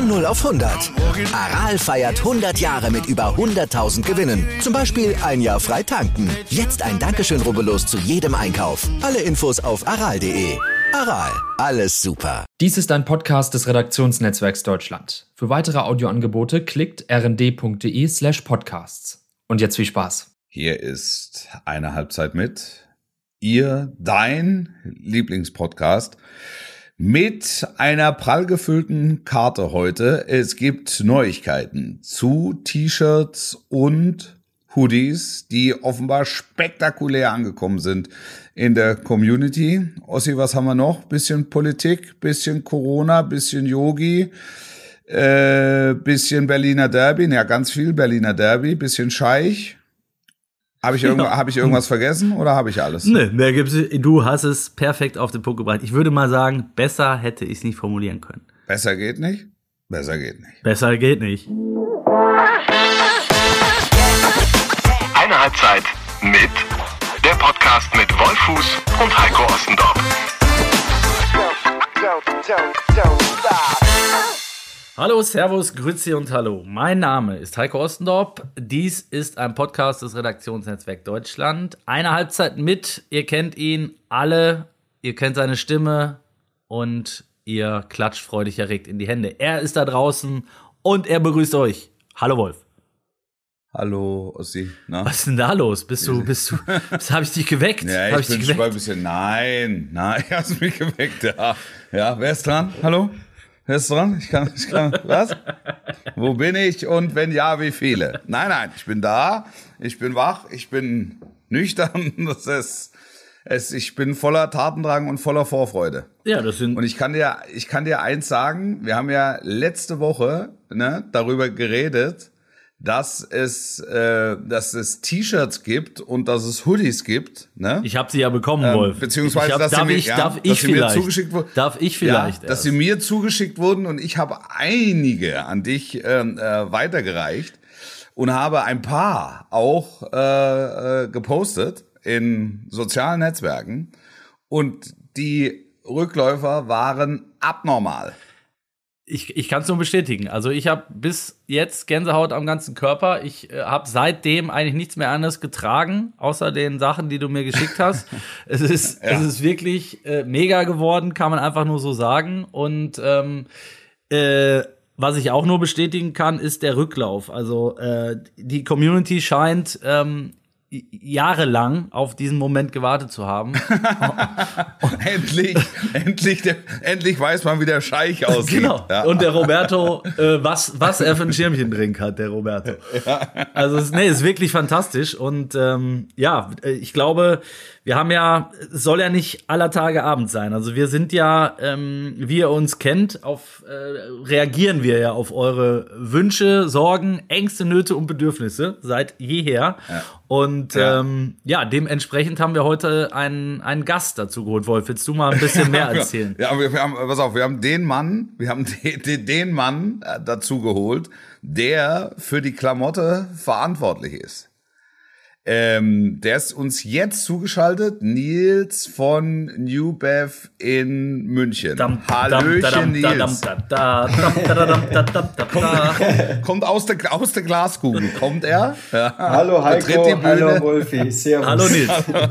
Von 0 auf 100. Aral feiert 100 Jahre mit über 100.000 Gewinnen. Zum Beispiel ein Jahr frei tanken. Jetzt ein Dankeschön, rubbellos zu jedem Einkauf. Alle Infos auf aral.de. Aral, alles super. Dies ist ein Podcast des Redaktionsnetzwerks Deutschland. Für weitere Audioangebote klickt rnd.de/podcasts. Und jetzt viel Spaß. Hier ist eine Halbzeit mit dein Lieblingspodcast mit einer prall gefüllten Karte heute. Es gibt Neuigkeiten zu T-Shirts und Hoodies, die offenbar spektakulär angekommen sind in der Community. Ossi, was haben wir noch? Bisschen Politik, bisschen Corona, bisschen Yogi, bisschen Berliner Derby, ja ganz viel Berliner Derby, bisschen Scheich. Habe ich irgendwas vergessen oder habe ich alles? Nee, du hast es perfekt auf den Punkt gebracht. Ich würde mal sagen, besser hätte ich es nicht formulieren können. Besser geht nicht? Besser geht nicht. Besser geht nicht. Eine Halbzeit mit der Podcast mit Wolfuß und Heiko Ostendorf. Hallo, Servus, Grüezi und Hallo. Mein Name ist Heiko Ostendorf. Dies ist ein Podcast des Redaktionsnetzwerks Deutschland. Eine Halbzeit mit. Ihr kennt ihn alle. Ihr kennt seine Stimme und ihr klatscht freudig erregt in die Hände. Er ist da draußen und er begrüßt euch. Hallo, Wolf. Hallo, Ossi. Na? Was ist denn da los? Habe ich dich geweckt? Ja, ich bin schon mal ein bisschen, nein, du hast mich geweckt, ja. Ja, wer ist dran? Hallo? Wer ist dran? Ich kann, was? Wo bin ich und wenn ja, wie viele? Nein, ich bin da, ich bin wach, ich bin nüchtern, ich bin voller Tatendrang und voller Vorfreude. Ja, und ich kann dir eins sagen, wir haben ja letzte Woche, darüber geredet, dass es T-Shirts gibt und dass es Hoodies gibt. Ne? Ich habe sie ja bekommen, Wolf. Beziehungsweise, dass sie mir zugeschickt wurden und ich habe einige an dich weitergereicht und habe ein paar auch gepostet in sozialen Netzwerken und die Rückläufer waren abnormal. Ich kann es nur bestätigen. Also ich habe bis jetzt Gänsehaut am ganzen Körper. Ich habe seitdem eigentlich nichts mehr anderes getragen, außer den Sachen, die du mir geschickt hast. Es ist wirklich mega geworden, kann man einfach nur so sagen. Und was ich auch nur bestätigen kann, ist der Rücklauf. Also die Community scheint jahrelang auf diesen Moment gewartet zu haben. endlich weiß man, wie der Scheich aussieht. Genau. Ja. Und der Roberto, was er für ein Schirmchen trinkt hat, der Roberto. Ja. Also ist wirklich fantastisch. Und ich glaube, wir haben es soll ja nicht aller Tage Abend sein. Also wir sind ja, wie ihr uns kennt, reagieren wir ja auf eure Wünsche, Sorgen, Ängste, Nöte und Bedürfnisse seit jeher. Ja. Und dementsprechend haben wir heute einen Gast dazu geholt. Wolf, willst du mal ein bisschen mehr erzählen? Ja, wir haben den Mann dazu geholt, der für die Klamotte verantwortlich ist. Der ist uns jetzt zugeschaltet, Nils von New Bev in München. Hallöchen, Nils. Kommt aus der Glaskugel, kommt er? Ja. Hallo Heiko, hallo Wolfi, servus. Hallo Nils.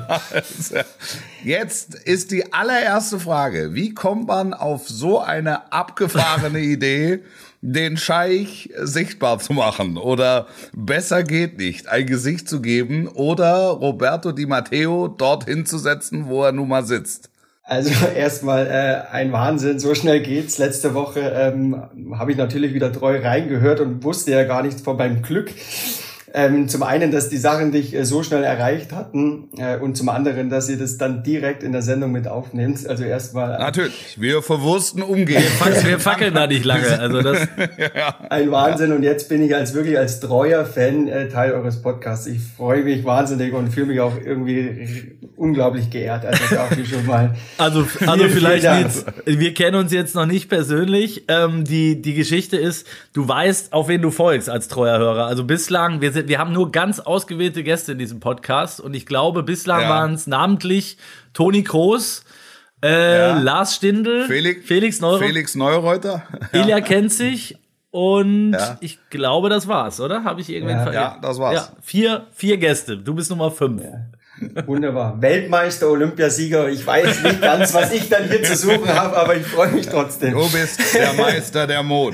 Jetzt ist die allererste Frage, wie kommt man auf so eine abgefahrene Idee, den Scheich sichtbar zu machen oder besser geht nicht, ein Gesicht zu geben oder Roberto Di Matteo dorthin zu setzen, wo er nun mal sitzt? Also erstmal ein Wahnsinn, so schnell geht's. Letzte Woche habe ich natürlich wieder treu reingehört und wusste ja gar nichts von meinem Glück. Zum einen, dass die Sachen dich so schnell erreicht hatten und zum anderen, dass ihr das dann direkt in der Sendung mit aufnehmt. Also erstmal natürlich, wir verwursten umgehen. Wir fackeln da nicht lange. Also das ein Wahnsinn und jetzt bin ich wirklich als treuer Fan Teil eures Podcasts. Ich freue mich wahnsinnig und fühle mich auch irgendwie unglaublich geehrt. Also dafür schon mal. Also vielleicht Nils, wir kennen uns jetzt noch nicht persönlich. Die Geschichte ist, du weißt, auf wen du folgst als treuer Hörer. Also bislang, wir haben nur ganz ausgewählte Gäste in diesem Podcast und ich glaube, bislang waren es namentlich Toni Kroos, Lars Stindl, Felix Neureuter. Ilja kennt sich und ich glaube, das war's, oder? Habe ich irgendwen vergessen? Ja, das war's. Ja, vier Gäste. Du bist Nummer 5. Ja. Wunderbar. Weltmeister, Olympiasieger. Ich weiß nicht ganz, was ich dann hier zu suchen habe, aber ich freue mich trotzdem. Du bist der Meister der Mode.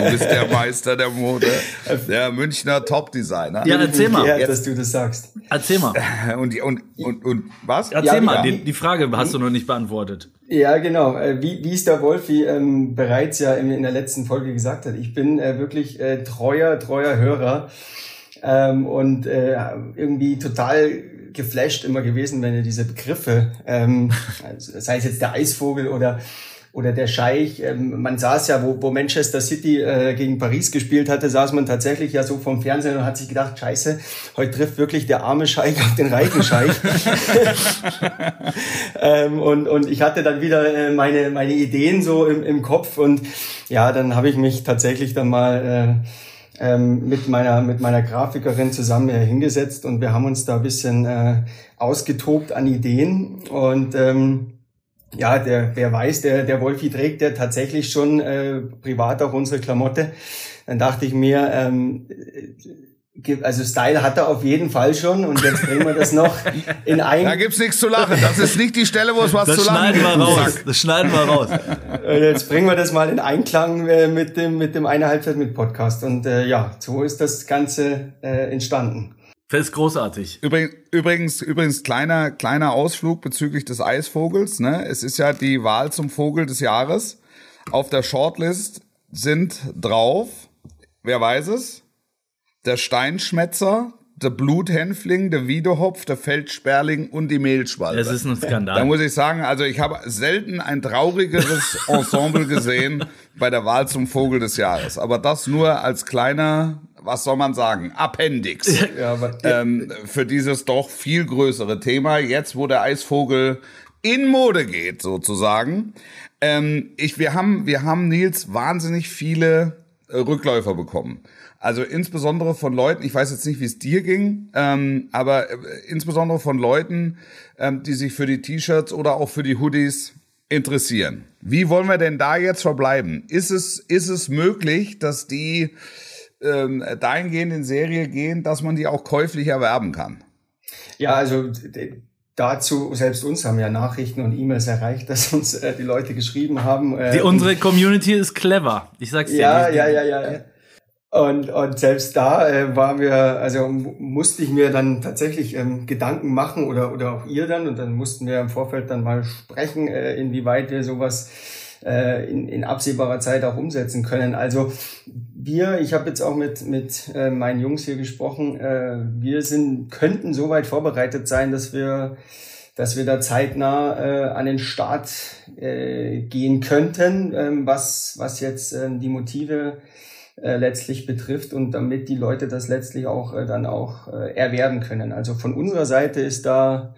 Der Münchner Top-Designer. Ja, erzähl mal. Geehrt, dass du das sagst. Erzähl mal. Und was? Erzähl mal. Die Frage hast du noch nicht beantwortet. Ja, genau. Wie es der Wolfi bereits ja in der letzten Folge gesagt hat. Ich bin wirklich treuer Hörer und irgendwie total geflasht immer gewesen, wenn ihr diese Begriffe, also sei es jetzt der Eisvogel oder der Scheich, man saß ja, wo Manchester City gegen Paris gespielt hatte, saß man tatsächlich ja so vom Fernsehen und hat sich gedacht, scheiße, heute trifft wirklich der arme Scheich auf den reichen Scheich. Und ich hatte dann wieder meine Ideen so im Kopf und ja, dann habe ich mich tatsächlich dann mal mit meiner Grafikerin zusammen hingesetzt und wir haben uns da ein bisschen ausgetobt an Ideen und wer weiß, der Wolfi trägt ja tatsächlich schon privat auch unsere Klamotte. Dann dachte ich mir, also Style hat er auf jeden Fall schon und jetzt bringen wir das noch in ein... Da gibt's nichts zu lachen. Das ist nicht die Stelle, wo es was zu lachen gibt. Das schneiden wir raus. Jetzt bringen wir das mal in Einklang mit dem eine Halbzeit mit Podcast. Und so ist das Ganze entstanden. Das ist großartig. Übrigens kleiner Ausflug bezüglich des Eisvogels. Ne? Es ist ja die Wahl zum Vogel des Jahres. Auf der Shortlist sind drauf, wer weiß es? Der Steinschmätzer, der Bluthänfling, der Wiedehopf, der Feldsperling und die Mehlschwalbe. Das ist ein Skandal. Da muss ich sagen, also ich habe selten ein traurigeres Ensemble gesehen bei der Wahl zum Vogel des Jahres. Aber das nur als kleiner, was soll man sagen, Appendix für dieses doch viel größere Thema. Jetzt, wo der Eisvogel in Mode geht, sozusagen. Wir haben, Nils, wahnsinnig viele Rückläufer bekommen. Also insbesondere von Leuten, ich weiß jetzt nicht, wie es dir ging, aber insbesondere von Leuten, die sich für die T-Shirts oder auch für die Hoodies interessieren. Wie wollen wir denn da jetzt verbleiben? Ist es möglich, dass die dahingehend in Serie gehen, dass man die auch käuflich erwerben kann? Ja, also dazu, selbst uns haben ja Nachrichten und E-Mails erreicht, dass uns die Leute geschrieben haben. Unsere Community ist clever. Ich sag's dir. Ja. Und selbst da musste ich mir dann tatsächlich Gedanken machen oder auch ihr dann und dann mussten wir im Vorfeld dann mal sprechen, inwieweit wir sowas in absehbarer Zeit auch umsetzen können. Also ich habe jetzt auch mit meinen Jungs hier gesprochen, wir könnten so weit vorbereitet sein, dass wir da zeitnah an den Start gehen könnten, was jetzt die Motive letztlich betrifft und damit die Leute das letztlich auch erwerben können. Also von unserer Seite ist da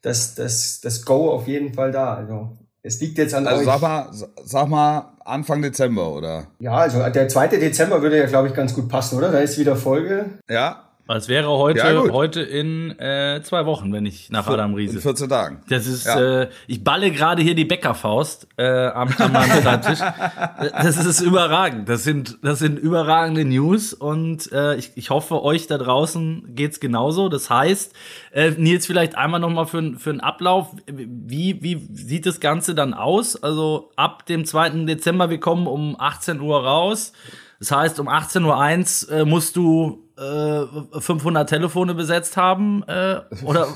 das Go auf jeden Fall da. Also es liegt jetzt an euch. Sag mal Anfang Dezember, oder? Ja, also der 2. Dezember würde ja, glaube ich, ganz gut passen, oder? Da ist wieder Folge. Ja. Es wäre heute in 2 Wochen, wenn ich nach Adam Riese. In 14 Tagen. Das ist, ich balle gerade hier die Bäckerfaust an meinem Schreibtisch. Das ist überragend. Das sind überragende News und ich hoffe, euch da draußen geht's genauso. Das heißt, Nils, vielleicht einmal noch mal für einen Ablauf. Wie sieht das Ganze dann aus? Also ab dem 2. Dezember, wir kommen um 18 Uhr raus. Das heißt, um 18.01 Uhr musst du 500 Telefone besetzt haben oder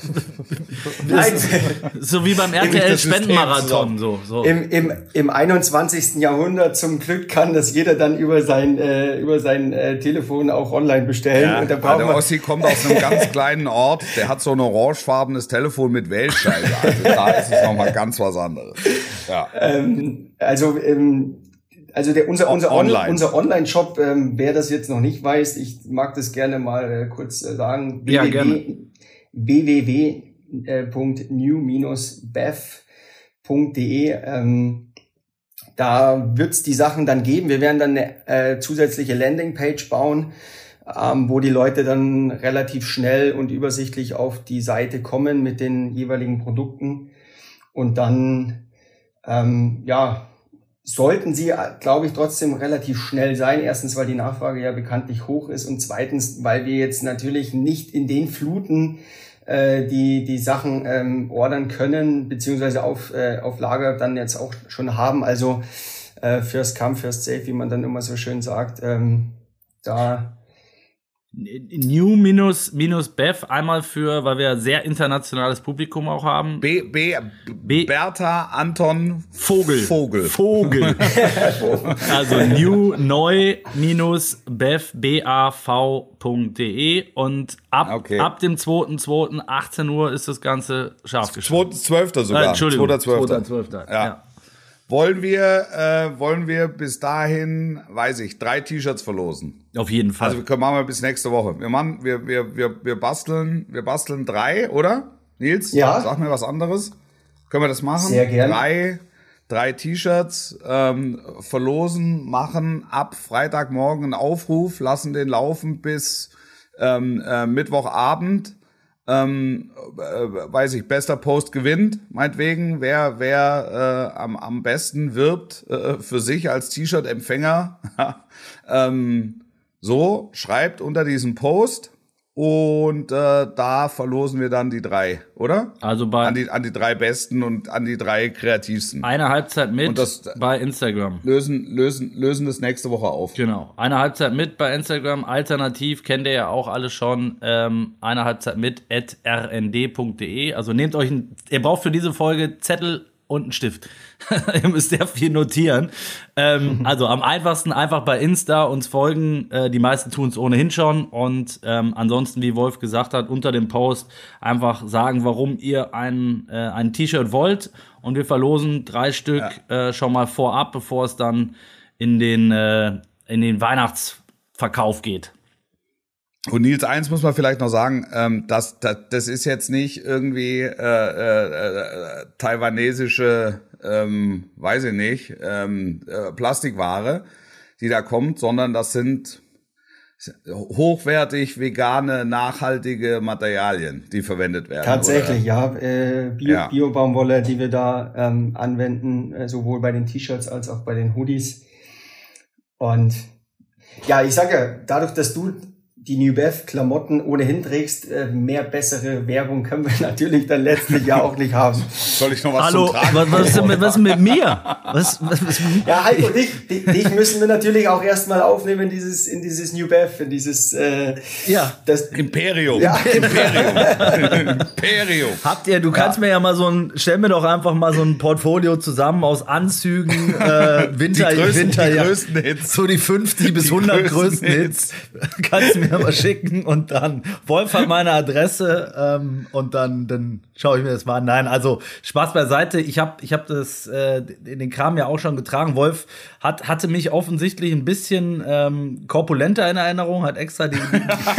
so wie beim RTL Spendenmarathon so. Im 21. Jahrhundert zum Glück kann das jeder dann über sein Telefon auch online bestellen. Ja, und der Ossi kommt aus einem ganz kleinen Ort, der hat so ein orangefarbenes Telefon mit Wählscheibe. Also da ist es nochmal ganz was anderes. Ja. Unser Online-Shop, wer das jetzt noch nicht weiß, ich mag das gerne mal kurz sagen. Ja, gerne. www.new-bev.de. Da wird's die Sachen dann geben. Wir werden dann eine zusätzliche Landingpage bauen, wo die Leute dann relativ schnell und übersichtlich auf die Seite kommen mit den jeweiligen Produkten und dann sollten sie, glaube ich, trotzdem relativ schnell sein. Erstens, weil die Nachfrage ja bekanntlich hoch ist und zweitens, weil wir jetzt natürlich nicht in den Fluten die Sachen ordern können, beziehungsweise auf Lager dann jetzt auch schon haben. Also First Come, First Safe, wie man dann immer so schön sagt, da New-Bev einmal weil wir sehr internationales Publikum auch haben. Bertha Anton Vogel. Also neu-bev.de und ab dem 2.2. 18 Uhr ist das Ganze scharf geschaltet. 2.12. sogar. Entschuldigung, 2.12. Ja. Wollen wir bis dahin, 3 T-Shirts verlosen? Auf jeden Fall. Also machen wir bis nächste Woche. Wir basteln 3, oder? Nils? Ja. Sag mir was anderes. Können wir das machen? Sehr gerne. 3 T-Shirts verlosen, machen ab Freitagmorgen einen Aufruf, lassen den laufen bis Mittwochabend. Bester Post gewinnt, meinetwegen, wer am besten wirbt für sich als T-Shirt-Empfänger. Schreibt unter diesem Post und da verlosen wir dann die 3, oder? Also an die 3 Besten und an die 3 Kreativsten. Eine Halbzeit mit bei Instagram. Lösen das nächste Woche auf. Genau. Eine Halbzeit mit bei Instagram. Alternativ kennt ihr ja auch alle schon. Eine Halbzeit mit @rnd.de. Also nehmt euch ihr braucht für diese Folge Zettel und einen Stift. Ihr müsst sehr viel notieren. Also am einfachsten einfach bei Insta uns folgen. Die meisten tun es ohnehin schon. Und ansonsten, wie Wolf gesagt hat, unter dem Post einfach sagen, warum ihr ein T-Shirt wollt. Und wir verlosen 3 Stück schon mal vorab, bevor es dann in den Weihnachtsverkauf geht. Und Nils, eins muss man vielleicht noch sagen, das ist jetzt nicht irgendwie taiwanesische, Plastikware, die da kommt, sondern das sind hochwertig vegane, nachhaltige Materialien, die verwendet werden. Tatsächlich, Bio-Baumwolle, die wir da anwenden, sowohl bei den T-Shirts als auch bei den Hoodies. Und ja, ich sage ja, dadurch, dass du die New Bev Klamotten ohnehin trägst, mehr bessere Werbung können wir natürlich dann letztlich ja auch nicht haben. Soll ich noch was Hallo, zum Tragen? was ist mit mir? Was? Ja, Heiko, dich müssen wir natürlich auch erstmal aufnehmen in dieses New Bev, in dieses das Imperium. Ja. Imperium. Du kannst mir ja mal stell mir doch einfach mal so ein Portfolio zusammen aus Anzügen, die größten Hits. So die 50 bis 100 größten Hits. Kannst du mir mal schicken und dann Wolf hat meine Adresse und dann schaue ich mir das mal an. Nein, also Spaß beiseite. Ich hab das den Kram ja auch schon getragen. Wolf hatte mich offensichtlich ein bisschen korpulenter in Erinnerung, hat extra die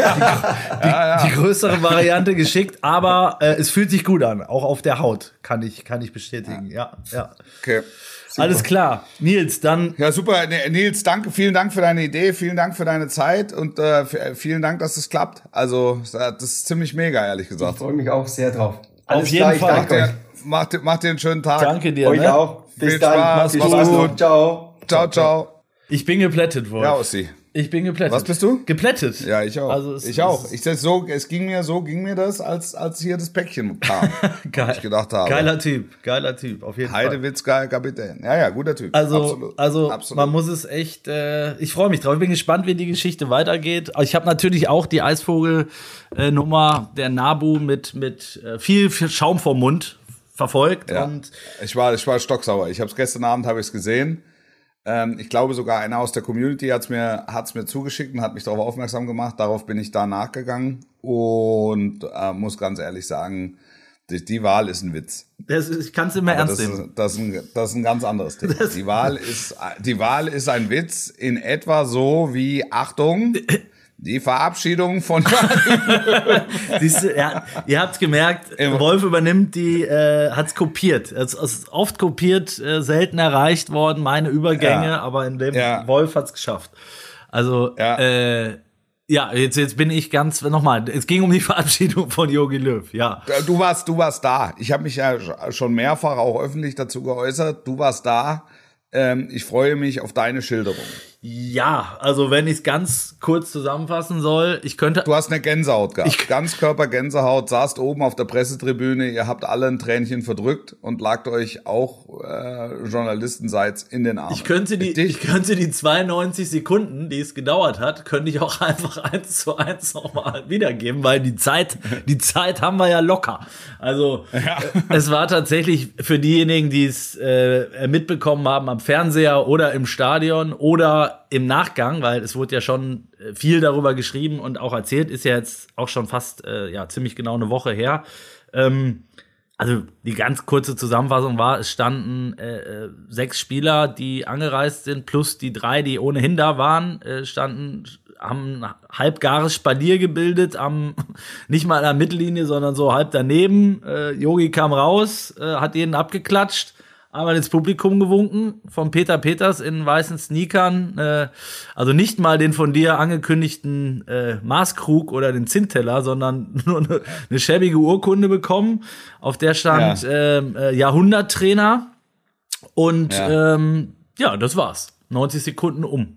größere Variante geschickt, aber es fühlt sich gut an, auch auf der Haut, kann ich bestätigen. Ja. Okay. Super. Alles klar. Nils, dann. Ja, super. Nils, danke. Vielen Dank für deine Idee. Vielen Dank für deine Zeit und vielen Dank, dass es klappt. Also, das ist ziemlich mega, ehrlich gesagt. Ich freue mich auch sehr drauf. Auf jeden Fall. Macht dir einen schönen Tag. Danke dir. Euch auch. Bis Viel dann. Spaß. Mach's gut. Ciao. Ciao. Ich bin geplättet worden. Ja, Ossi. Ich bin geplättet. Was bist du? Geplättet. Ja, ich auch. Also ich auch. Es ging mir das, als hier das Päckchen kam. Geil. Ich gedacht habe. Geiler Typ, auf jeden Fall. Heidewitzka Kapitän. Ja, guter Typ. Also man muss es echt, ich freue mich drauf. Ich bin gespannt, wie die Geschichte weitergeht. Ich habe natürlich auch die Eisvogel-Nummer der Nabu mit viel Schaum vorm Mund verfolgt. Ja. Und ich war stocksauer. Gestern Abend habe ich es gesehen. Ich glaube sogar einer aus der Community hat's mir zugeschickt und hat mich darauf aufmerksam gemacht. Darauf bin ich da nachgegangen und muss ganz ehrlich sagen, die Wahl ist ein Witz. Ich kann es immer ernst nehmen. Das ist ein ganz anderes Thema. Die Wahl ist ein Witz in etwa so wie, Achtung, die Verabschiedung von Siehst du, ihr habt gemerkt, Wolf übernimmt hat's kopiert. Es ist oft kopiert, selten erreicht worden, meine Übergänge, aber in dem Wolf hat's geschafft. Also, Ja, jetzt bin ich nochmal, es ging um die Verabschiedung von Jogi Löw, ja. Du warst da. Ich habe mich ja schon mehrfach auch öffentlich dazu geäußert. Du warst da. Ich freue mich auf deine Schilderung. Ja, also wenn ich es ganz kurz zusammenfassen soll, Du hast eine Gänsehaut gehabt, Ganzkörper-Gänsehaut, saßt oben auf der Pressetribüne, ihr habt alle ein Tränchen verdrückt und lagt euch auch journalistenseits in den Armen. Ich könnte die 92 Sekunden, die es gedauert hat, könnte ich auch einfach 1:1 nochmal wiedergeben, weil die Zeit haben wir ja locker. Also es war tatsächlich für diejenigen, die es mitbekommen haben am Fernseher oder im Stadion oder im Nachgang, weil es wurde ja schon viel darüber geschrieben und auch erzählt, ist ja jetzt auch schon fast ziemlich genau eine Woche her. Also die ganz kurze Zusammenfassung war, es standen 6 Spieler, die angereist sind, plus die 3, die ohnehin da waren, haben ein halbgares Spalier gebildet, nicht mal an der Mittellinie, sondern so halb daneben. Jogi kam raus, hat jeden abgeklatscht, einmal ins Publikum gewunken, von Peter Peters in weißen Sneakern, also nicht mal den von dir angekündigten Maßkrug oder den Zinnteller, sondern nur eine schäbige Urkunde bekommen, auf der stand Jahrhunderttrainer und das war's. 90 Sekunden um.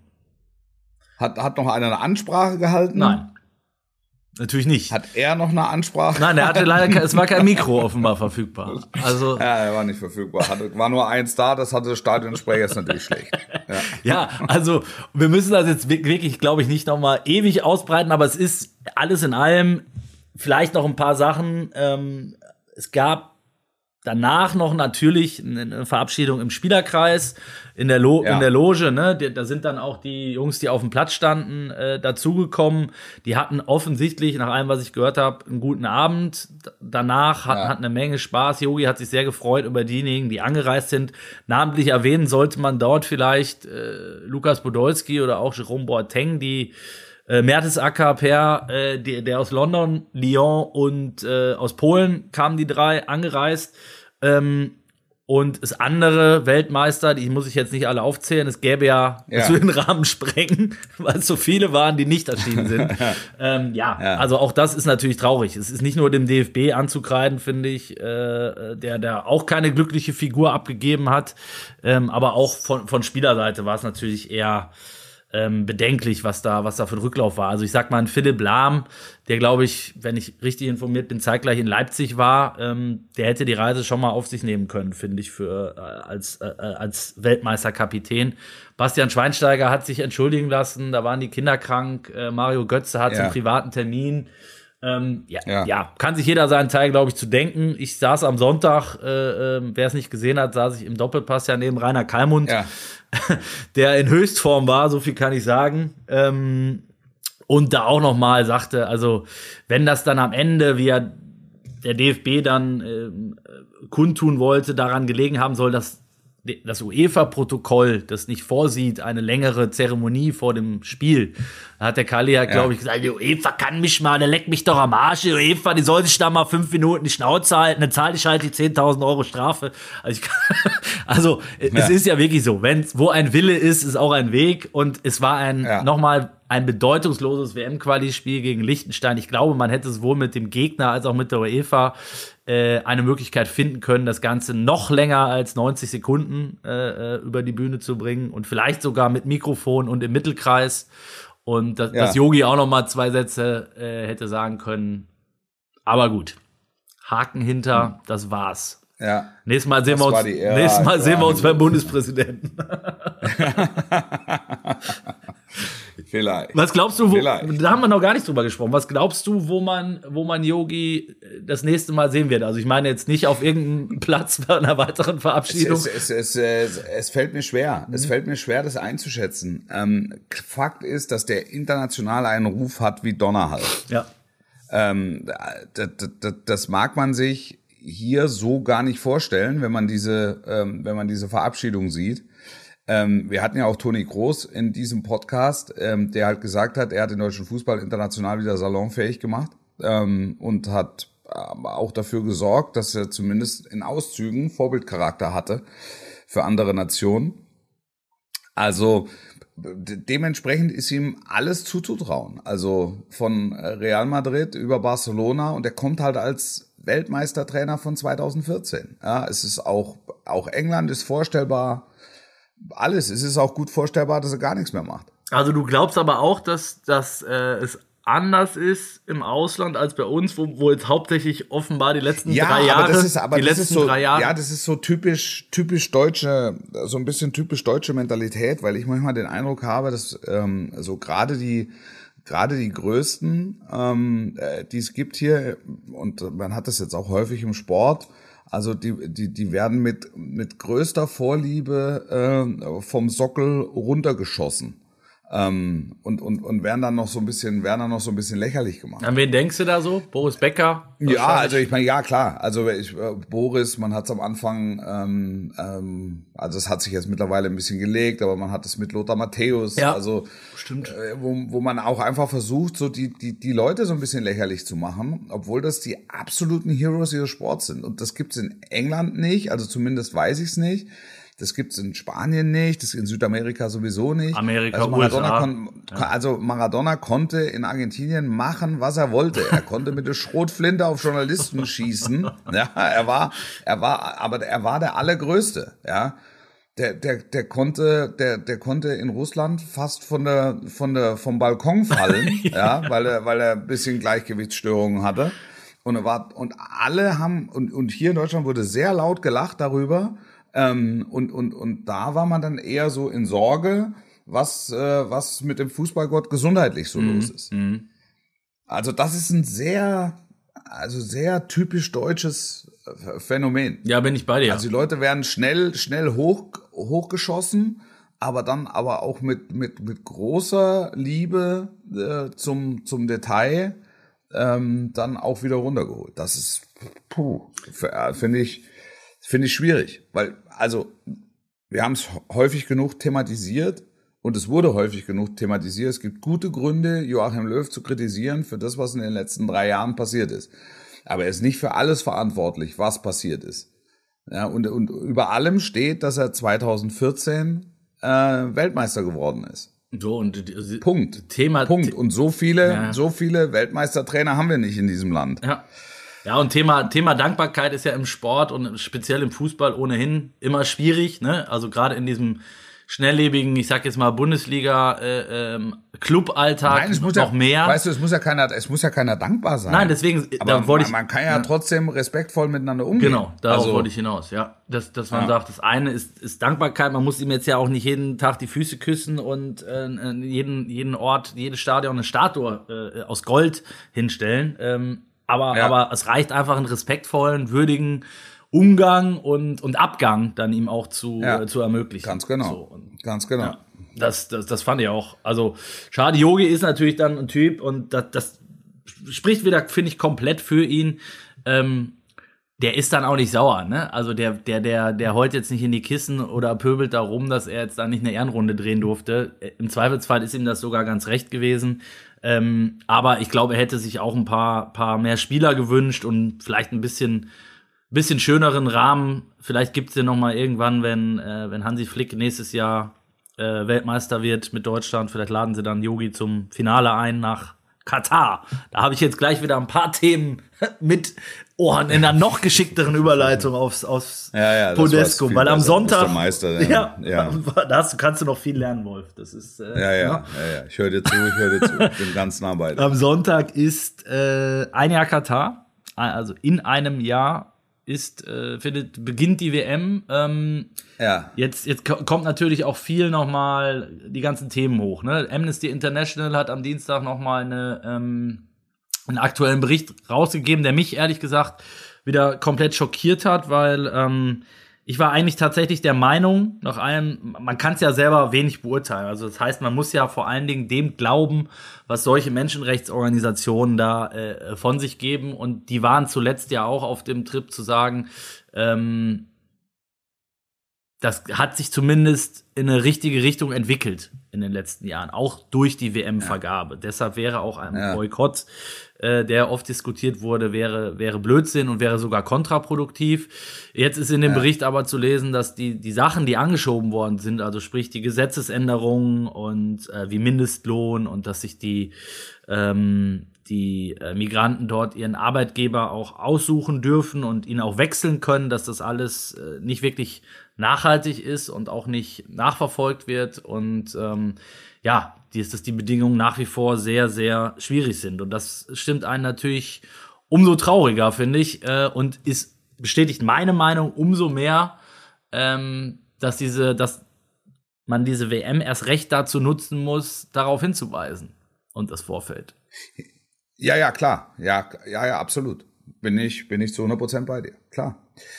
Hat noch einer eine Ansprache gehalten? Nein. Natürlich nicht. Hat er noch eine Ansprache? Nein, er hatte leider es war kein Mikro offenbar verfügbar. Also ja, er war nicht verfügbar. War nur eins da, das hatte der Stadionsprecher, ist natürlich schlecht. Ja, also wir müssen das jetzt wirklich, glaube ich, nicht nochmal ewig ausbreiten, aber es ist alles in allem vielleicht noch ein paar Sachen. Es gab danach noch natürlich eine Verabschiedung im Spielerkreis, in der Loge, ne? Da sind dann auch die Jungs, die auf dem Platz standen, dazugekommen. Die hatten offensichtlich, nach allem, was ich gehört habe, einen guten Abend. Danach hat eine Menge Spaß. Jogi hat sich sehr gefreut über diejenigen, die angereist sind. Namentlich erwähnen sollte man dort vielleicht Lukas Podolski oder auch Jerome Boateng, die Mertesacker, der aus London, Lyon und aus Polen kamen die 3 angereist. Und das andere Weltmeister, die muss ich jetzt nicht alle aufzählen, es gäbe das würde den Rahmen sprengen, weil es so viele waren, die nicht erschienen sind. Also auch das ist natürlich traurig. Es ist nicht nur dem DFB anzukreiden, finde ich, der auch keine glückliche Figur abgegeben hat, aber auch von Spielerseite war es natürlich eher bedenklich, was da für ein Rücklauf war. Also ich sag mal, ein Philipp Lahm, der, glaube ich, wenn ich richtig informiert bin, zeitgleich in Leipzig war, der hätte die Reise schon mal auf sich nehmen können, finde ich, als Weltmeisterkapitän. Bastian Schweinsteiger hat sich entschuldigen lassen, da waren die Kinder krank, Mario Götze hat einen privaten Termin. Kann sich jeder seinen Teil, glaube ich, zu denken. Ich saß am Sonntag, wer es nicht gesehen hat, saß ich im Doppelpass neben Rainer Kallmund, der in Höchstform war, so viel kann ich sagen. Und da auch noch mal sagte, also wenn das dann am Ende, wie der DFB dann kundtun wollte, daran gelegen haben soll, dass das UEFA-Protokoll, das nicht vorsieht, eine längere Zeremonie vor dem Spiel. Da hat der Kalli glaube ich, gesagt, die UEFA kann mich mal, der leckt mich doch am Arsch. Die UEFA, die soll sich da mal 5 Minuten die Schnauze halten, dann zahle ich halt die 10.000 Euro Strafe. Also es ist ja wirklich so, wo ein Wille ist auch ein Weg. Und es war nochmal ein bedeutungsloses WM-Quali-Spiel gegen Liechtenstein. Ich glaube, man hätte sowohl mit dem Gegner als auch mit der UEFA eine Möglichkeit finden können, das Ganze noch länger als 90 Sekunden über die Bühne zu bringen und vielleicht sogar mit Mikrofon und im Mittelkreis. Und dass Jogi auch noch mal 2 Sätze hätte sagen können. Aber gut, Haken hinter, das war's. Ja. Nächstes Mal sehen wir uns beim Bundespräsidenten. Vielleicht. Was glaubst du, da haben wir noch gar nicht drüber gesprochen. Was glaubst du, wo man Yogi das nächste Mal sehen wird? Also ich meine jetzt nicht auf irgendeinem Platz bei einer weiteren Verabschiedung. Es fällt mir schwer. Es fällt mir schwer, das einzuschätzen. Fakt ist, dass der international einen Ruf hat wie Donnerhall. Ja. Das mag man sich hier so gar nicht vorstellen, wenn man diese Verabschiedung sieht. Wir hatten ja auch Toni Kroos in diesem Podcast, der halt gesagt hat, er hat den deutschen Fußball international wieder salonfähig gemacht und hat auch dafür gesorgt, dass er zumindest in Auszügen Vorbildcharakter hatte für andere Nationen. Also dementsprechend ist ihm alles zuzutrauen. Also von Real Madrid über Barcelona, und er kommt halt als Weltmeistertrainer von 2014. Ja, es ist auch England ist vorstellbar, alles. Es ist auch gut vorstellbar, dass er gar nichts mehr macht. Also du glaubst aber auch, dass es anders ist im Ausland als bei uns, wo jetzt hauptsächlich offenbar die letzten 3 Jahre. Das ist so typisch deutsche, so ein bisschen typisch deutsche Mentalität, weil ich manchmal den Eindruck habe, dass so gerade die größten, die es gibt hier, und man hat das jetzt auch häufig im Sport, also die werden mit größter Vorliebe vom Sockel runtergeschossen. Und werden dann noch so ein bisschen lächerlich gemacht. An wen denkst du da so? Boris Becker? Ja, also ich meine, ja klar. Also Boris, man hat es am Anfang, also es hat sich jetzt mittlerweile ein bisschen gelegt, aber man hat es mit Lothar Matthäus, ja, also stimmt. Wo man auch einfach versucht, so die Leute so ein bisschen lächerlich zu machen, obwohl das die absoluten Heroes ihres Sports sind. Und das gibt's in England nicht, also zumindest weiß ich's nicht. Das gibt's in Spanien nicht, das in Südamerika sowieso nicht. Amerika, also Maradona konnte in Argentinien machen, was er wollte. Er konnte mit der Schrotflinte auf Journalisten schießen. Ja, er war der Allergrößte. Ja, der konnte in Russland fast vom Balkon fallen, ja, weil er ein bisschen Gleichgewichtsstörungen hatte. Und alle haben, und hier in Deutschland wurde sehr laut gelacht darüber. Und da war man dann eher so in Sorge, was mit dem Fußballgott gesundheitlich so los ist. Also das ist ein sehr typisch deutsches Phänomen. Ja, bin ich bei dir. Also die Leute werden schnell hochgeschossen, aber auch mit großer Liebe zum Detail dann auch wieder runtergeholt. Das ist finde ich schwierig, weil, also, wir haben es häufig genug thematisiert, und es wurde häufig genug thematisiert. Es gibt gute Gründe, Joachim Löw zu kritisieren für das, was in den letzten 3 Jahren passiert ist. Aber er ist nicht für alles verantwortlich, was passiert ist. Ja, und über allem steht, dass er 2014 Weltmeister geworden ist. So, und Punkt. Punkt. Und so viele Weltmeistertrainer haben wir nicht in diesem Land. Ja. Ja, und Thema Dankbarkeit ist ja im Sport und speziell im Fußball ohnehin immer schwierig, ne? Also gerade in diesem schnelllebigen, ich sag jetzt mal Bundesliga Cluballtag noch mehr. Weißt du, es muss ja keiner dankbar sein. Nein, deswegen man kann ja trotzdem respektvoll miteinander umgehen. Genau, darauf wollte ich hinaus, ja. Dass man sagt, das eine ist Dankbarkeit, man muss ihm jetzt ja auch nicht jeden Tag die Füße küssen und jeden Ort, jedes Stadion eine Statue aus Gold hinstellen. Aber es reicht einfach einen respektvollen, würdigen Umgang und Abgang dann ihm auch zu ermöglichen. Ganz genau. So, ganz genau. Ja, das fand ich auch. Also Shadi Yogi ist natürlich dann ein Typ, und das spricht wieder, finde ich, komplett für ihn. Der ist dann auch nicht sauer, ne? Also der heult jetzt nicht in die Kissen oder pöbelt da rum, dass er jetzt da nicht eine Ehrenrunde drehen durfte. Im Zweifelsfall ist ihm das sogar ganz recht gewesen. Aber ich glaube, er hätte sich auch ein paar mehr Spieler gewünscht und vielleicht ein bisschen schöneren Rahmen. Vielleicht gibt's den noch mal irgendwann, wenn Hansi Flick nächstes Jahr Weltmeister wird mit Deutschland. Vielleicht laden sie dann Yogi zum Finale ein nach Katar. Da habe ich jetzt gleich wieder ein paar Themen mit in einer noch geschickteren Überleitung aufs Podesco, weil am Sonntag kannst du noch viel lernen, Wolf. Das ist ich höre dir zu, bin ganz nah bei dir. Am Sonntag ist ein Jahr Katar, also in einem Jahr beginnt die WM. Jetzt kommt natürlich auch viel nochmal die ganzen Themen hoch. Ne? Amnesty International hat am Dienstag nochmal einen aktuellen Bericht rausgegeben, der mich ehrlich gesagt wieder komplett schockiert hat, weil ich war eigentlich tatsächlich der Meinung, man kann es ja selber wenig beurteilen. Also das heißt, man muss ja vor allen Dingen dem glauben, was solche Menschenrechtsorganisationen da von sich geben. Und die waren zuletzt ja auch auf dem Trip zu sagen, das hat sich zumindest in eine richtige Richtung entwickelt in den letzten Jahren, auch durch die WM-Vergabe. Deshalb wäre auch ein Boykott, der oft diskutiert wurde, wäre Blödsinn und wäre sogar kontraproduktiv. Jetzt ist in dem Bericht aber zu lesen, dass die Sachen, die angeschoben worden sind, also sprich die Gesetzesänderungen und wie Mindestlohn und dass sich die Migranten dort ihren Arbeitgeber auch aussuchen dürfen und ihn auch wechseln können, dass das alles nicht wirklich nachhaltig ist und auch nicht nachverfolgt wird und dass die Bedingungen nach wie vor sehr, sehr schwierig sind. Und das stimmt einen natürlich umso trauriger, finde ich, und bestätigt meine Meinung umso mehr, dass man diese WM erst recht dazu nutzen muss, darauf hinzuweisen und das Vorfeld. Ja, klar. Ja, absolut. Bin ich zu 100% bei dir. Klar.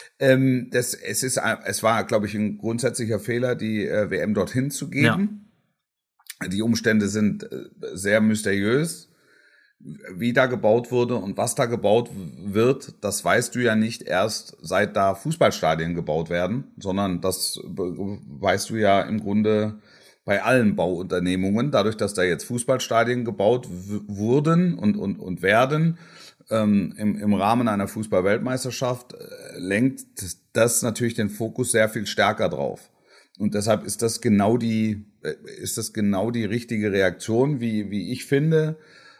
Es war, glaube ich, ein grundsätzlicher Fehler, die WM dorthin zu geben. Ja. Die Umstände sind sehr mysteriös. Wie da gebaut wurde und was da gebaut wird, das weißt du ja nicht erst, seit da Fußballstadien gebaut werden, sondern das weißt du ja im Grunde bei allen Bauunternehmungen. Dadurch, dass da jetzt Fußballstadien gebaut wurden und werden, im Rahmen einer Fußball-Weltmeisterschaft, lenkt das natürlich den Fokus sehr viel stärker drauf. Und deshalb ist das genau die richtige Reaktion, wie ich finde,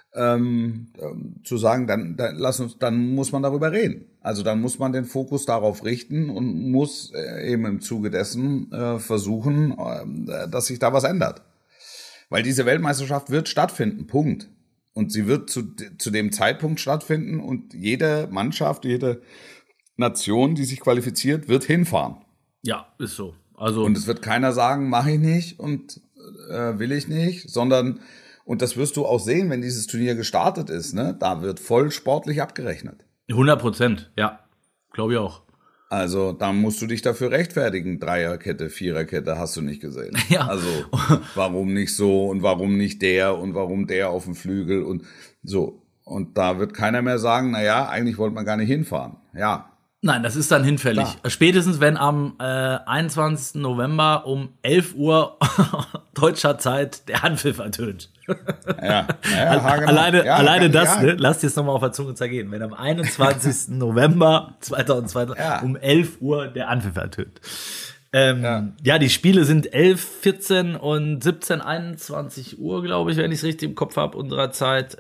zu sagen, dann muss man darüber reden. Also dann muss man den Fokus darauf richten und muss eben im Zuge dessen versuchen, dass sich da was ändert. Weil diese Weltmeisterschaft wird stattfinden, Punkt. Und sie wird zu dem Zeitpunkt stattfinden und jede Mannschaft, jede Nation, die sich qualifiziert, wird hinfahren. Ja, ist so. Also und es wird keiner sagen, mache ich nicht und will ich nicht, sondern, und das wirst du auch sehen, wenn dieses Turnier gestartet ist, ne? Da wird voll sportlich abgerechnet. 100%, ja, glaube ich auch. Also da musst du dich dafür rechtfertigen. Dreierkette, Viererkette hast du nicht gesehen. Ja. Also warum nicht so und warum nicht der und warum der auf dem Flügel und so. Und da wird keiner mehr sagen, naja, eigentlich wollte man gar nicht hinfahren. Ja. Nein, das ist dann hinfällig. Klar. Spätestens, wenn am 21. November um 11 Uhr deutscher Zeit der Anpfiff ertönt. Ja, genau. Alleine das, ne? Lass dir es nochmal auf der Zunge zergehen. Wenn am 21. November 2002 um 11 Uhr der Anpfiff ertönt. Die Spiele sind 11, 14 und 17, 21 Uhr, glaube ich, wenn ich es richtig im Kopf habe, unserer Zeit.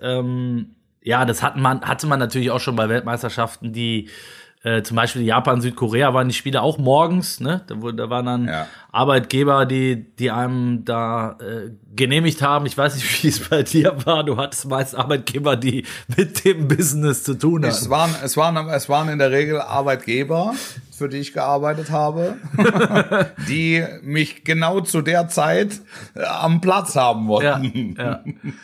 Das hatte man natürlich auch schon bei Weltmeisterschaften, die zum Beispiel Japan, Südkorea waren die Spiele auch morgens, ne? Da waren dann Arbeitgeber, die einem da genehmigt haben. Ich weiß nicht, wie es bei dir war. Du hattest meist Arbeitgeber, die mit dem Business zu tun hatten. Es waren in der Regel Arbeitgeber, für die ich gearbeitet habe, die mich genau zu der Zeit am Platz haben wollten. Ja.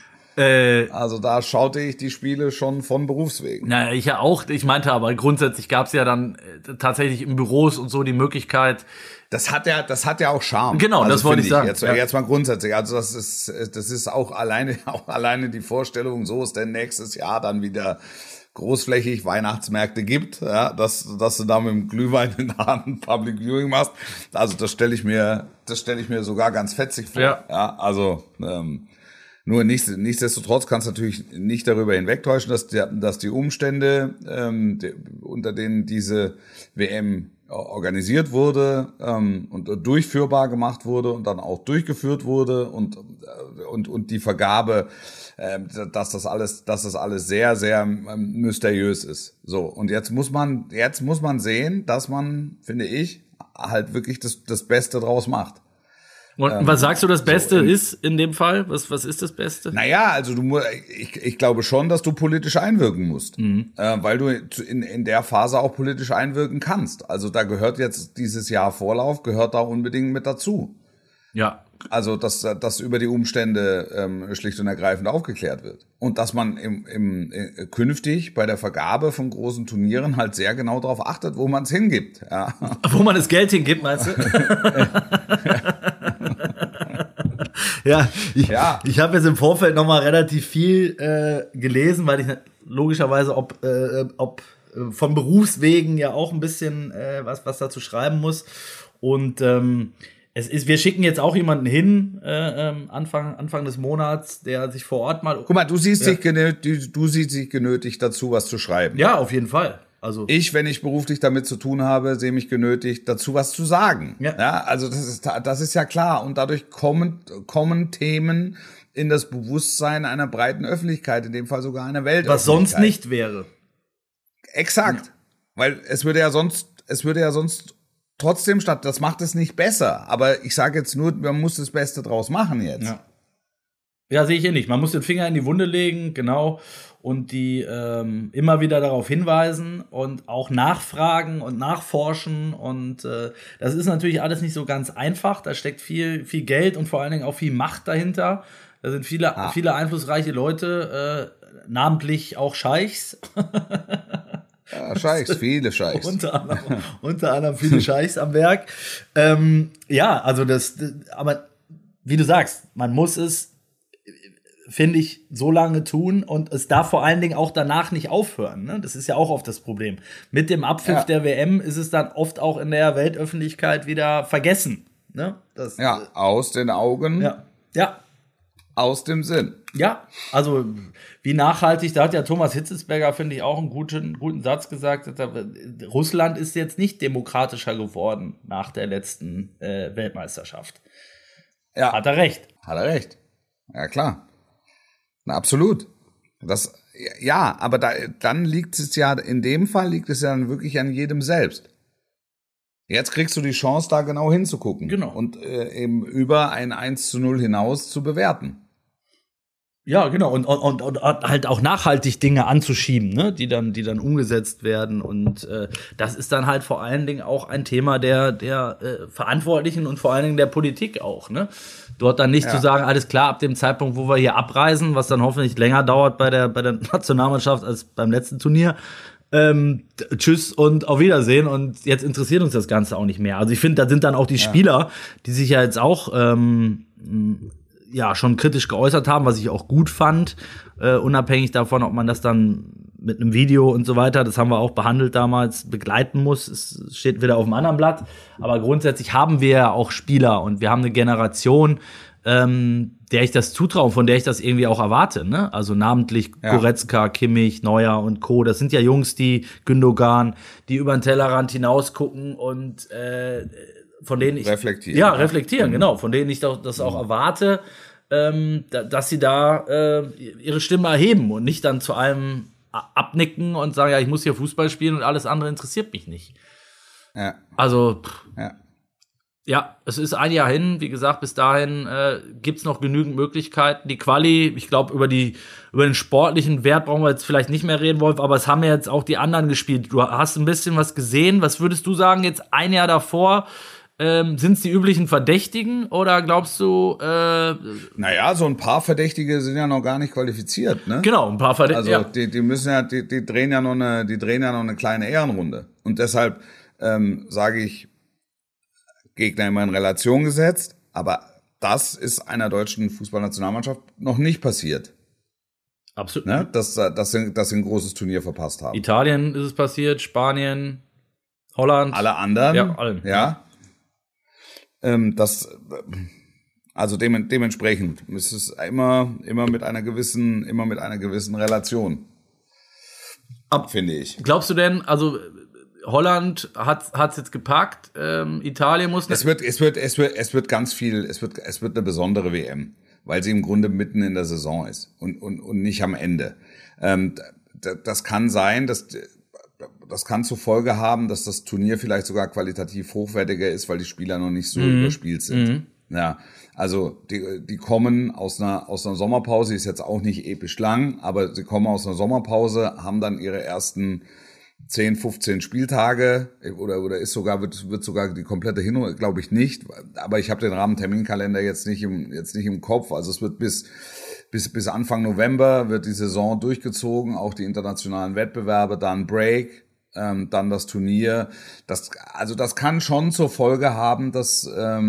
Also da schaute ich die Spiele schon von Berufswegen. Naja, ich ja auch. Ich meinte aber, grundsätzlich gab es ja dann tatsächlich in Büros und so die Möglichkeit. Das hat ja auch Charme. Genau, also das wollte ich sagen. Jetzt mal grundsätzlich. Also das ist auch alleine die Vorstellung, so es denn nächstes Jahr dann wieder großflächig Weihnachtsmärkte gibt, ja, dass du da mit dem Glühwein in der Hand Public Viewing machst. Also das stelle ich mir sogar ganz fetzig vor. Ja also nur nichtsdestotrotz kannst du natürlich nicht darüber hinwegtäuschen, dass die Umstände, unter denen diese WM organisiert wurde und durchführbar gemacht wurde und dann auch durchgeführt wurde und die Vergabe, dass das alles sehr, sehr mysteriös ist. So, und jetzt muss man sehen, dass man, finde ich, halt wirklich das Beste draus macht. Und was sagst du, das Beste ist in dem Fall? Was ist das Beste? Naja, also ich glaube schon, dass du politisch einwirken musst, weil du in der Phase auch politisch einwirken kannst. Also da gehört jetzt dieses Jahr Vorlauf, gehört da unbedingt mit dazu. Ja. Also dass über die Umstände schlicht und ergreifend aufgeklärt wird. Und dass man künftig bei der Vergabe von großen Turnieren halt sehr genau darauf achtet, wo man es hingibt. Ja. Wo man das Geld hingibt, meinst du? Ich habe jetzt im Vorfeld nochmal relativ viel gelesen, weil ich logischerweise ob von Berufswegen ja auch ein bisschen was dazu schreiben muss. Und wir schicken jetzt auch jemanden hin, Anfang des Monats, der sich vor Ort mal. Guck mal, du siehst dich genötigt dazu, was zu schreiben. Ja, auf jeden Fall. Also wenn ich beruflich damit zu tun habe, sehe mich genötigt, dazu was zu sagen. Ja. Also das ist ja klar. Und dadurch kommen Themen in das Bewusstsein einer breiten Öffentlichkeit, in dem Fall sogar einer Weltöffentlichkeit. was sonst nicht wäre. Exakt. Ja. Weil es würde ja sonst trotzdem statt, das macht es nicht besser. Aber ich sage jetzt nur, man muss das Beste draus machen jetzt. Ja, sehe ich nicht. Man muss den Finger in die Wunde legen, genau, und die immer wieder darauf hinweisen und auch nachfragen und nachforschen. Und das ist natürlich alles nicht so ganz einfach. Da steckt viel Geld und vor allen Dingen auch viel Macht dahinter. Da sind viele einflussreiche Leute, namentlich auch Scheichs. Ja, Scheichs, viele Scheichs. Unter anderem viele Scheichs am Werk. Also aber wie du sagst, man muss es, finde ich, so lange tun und es darf vor allen Dingen auch danach nicht aufhören. Ne? Das ist ja auch oft das Problem. Mit dem Abpfiff der WM ist es dann oft auch in der Weltöffentlichkeit wieder vergessen. Ne? Aus den Augen. Ja. Aus dem Sinn. Ja, also wie nachhaltig, da hat ja Thomas Hitzelsberger, finde ich, auch einen guten Satz gesagt. Russland ist jetzt nicht demokratischer geworden nach der letzten Weltmeisterschaft. Ja. Hat er recht. Ja, klar. Na, absolut. Aber dann liegt es ja, in dem Fall liegt es ja dann wirklich an jedem selbst. Jetzt kriegst du die Chance, da genau hinzugucken. Genau. Und eben über ein 1:0 hinaus zu bewerten. Ja, genau. Und halt auch nachhaltig Dinge anzuschieben, ne? die dann umgesetzt werden. Und das ist dann halt vor allen Dingen auch ein Thema der Verantwortlichen und vor allen Dingen der Politik auch, ne? Dort dann nicht zu sagen, alles klar, ab dem Zeitpunkt, wo wir hier abreisen, was dann hoffentlich länger dauert bei der Nationalmannschaft als beim letzten Turnier, tschüss und auf Wiedersehen, und jetzt interessiert uns das Ganze auch nicht mehr. Also ich finde, da sind dann auch die Spieler, die sich ja jetzt auch schon kritisch geäußert haben, was ich auch gut fand, unabhängig davon, ob man das dann mit einem Video und so weiter, das haben wir auch behandelt damals, begleiten muss. Es steht wieder auf dem anderen Blatt. Aber grundsätzlich haben wir ja auch Spieler und wir haben eine Generation, der ich das zutraue, von der ich das irgendwie auch erwarte, ne? Also namentlich Goretzka, Kimmich, Neuer und Co. Das sind ja Jungs, die Gündogan, die über den Tellerrand hinaus gucken und von denen ich reflektieren, genau, von denen ich das auch erwarte, dass sie da ihre Stimme erheben und nicht dann zu allem abnicken und sagen, ja, ich muss hier Fußball spielen und alles andere interessiert mich nicht. Ja. Also es ist ein Jahr hin, wie gesagt, bis dahin gibt's noch genügend Möglichkeiten. Die Quali, ich glaube, über den sportlichen Wert brauchen wir jetzt vielleicht nicht mehr reden, Wolf, aber es haben ja jetzt auch die anderen gespielt. Du hast ein bisschen was gesehen. Was würdest du sagen, jetzt ein Jahr davor? Sind es die üblichen Verdächtigen oder glaubst du? Naja, so ein paar Verdächtige sind ja noch gar nicht qualifiziert, ne? Genau, ein paar Verdächtige. Also die müssen ja, die drehen ja noch eine kleine Ehrenrunde. Und deshalb sage ich, Gegner immer in Relation gesetzt, aber das ist einer deutschen Fußballnationalmannschaft noch nicht passiert. Absolut. Ne? Dass sie ein großes Turnier verpasst haben. Italien ist es passiert, Spanien, Holland. Alle anderen. Ja, allen. Ja. Also dementsprechend ist es immer mit einer gewissen Relation. Finde ich. Glaubst du denn, also Holland hat's jetzt gepackt, Italien muss es wird ganz viel, es wird eine besondere WM, weil sie im Grunde mitten in der Saison ist und nicht am Ende. Das kann sein, das kann zur Folge haben, dass das Turnier vielleicht sogar qualitativ hochwertiger ist, weil die Spieler noch nicht so überspielt sind. Ja, also die kommen aus einer Sommerpause, ist jetzt auch nicht episch lang, aber sie kommen aus einer Sommerpause, haben dann ihre ersten 10, 15 Spieltage oder wird sogar die komplette Hinrunde, glaube ich nicht, aber ich habe den Rahmenterminkalender jetzt nicht im Kopf, also es wird bis Anfang November wird die Saison durchgezogen, auch die internationalen Wettbewerbe, dann Break, dann das Turnier. Das kann schon zur Folge haben, dass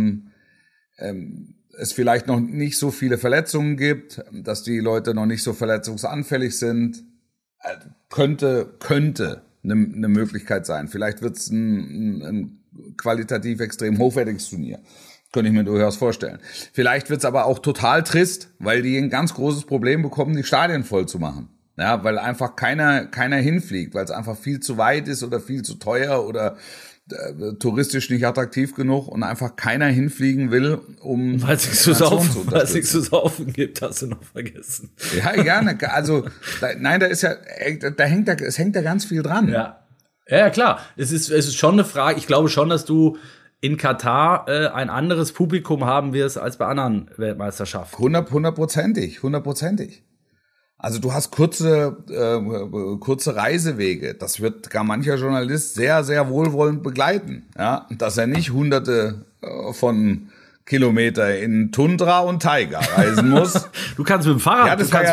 es vielleicht noch nicht so viele Verletzungen gibt, dass die Leute noch nicht so verletzungsanfällig sind. Könnte eine Möglichkeit sein. Vielleicht wird es ein qualitativ extrem hochwertiges Turnier. Könnte ich mir durchaus vorstellen. Vielleicht wird es aber auch total trist, weil die ein ganz großes Problem bekommen, die Stadien voll zu machen. Ja, weil einfach keiner hinfliegt, weil es einfach viel zu weit ist oder viel zu teuer oder touristisch nicht attraktiv genug und einfach keiner hinfliegen will, um weil es nichts zu saufen gibt, hast du noch vergessen. Ja, gerne. Also, es hängt da ganz viel dran. Ja, klar. Es ist schon eine Frage. Ich glaube schon, dass du in Katar ein anderes Publikum haben wirst als bei anderen Weltmeisterschaften. Hundertprozentig. Also du hast kurze Reisewege. Das wird gar mancher Journalist sehr, sehr wohlwollend begleiten. Ja, dass er nicht hunderte von Kilometer in Tundra und Taiga reisen muss. Du kannst mit dem Fahrrad. Ja, das war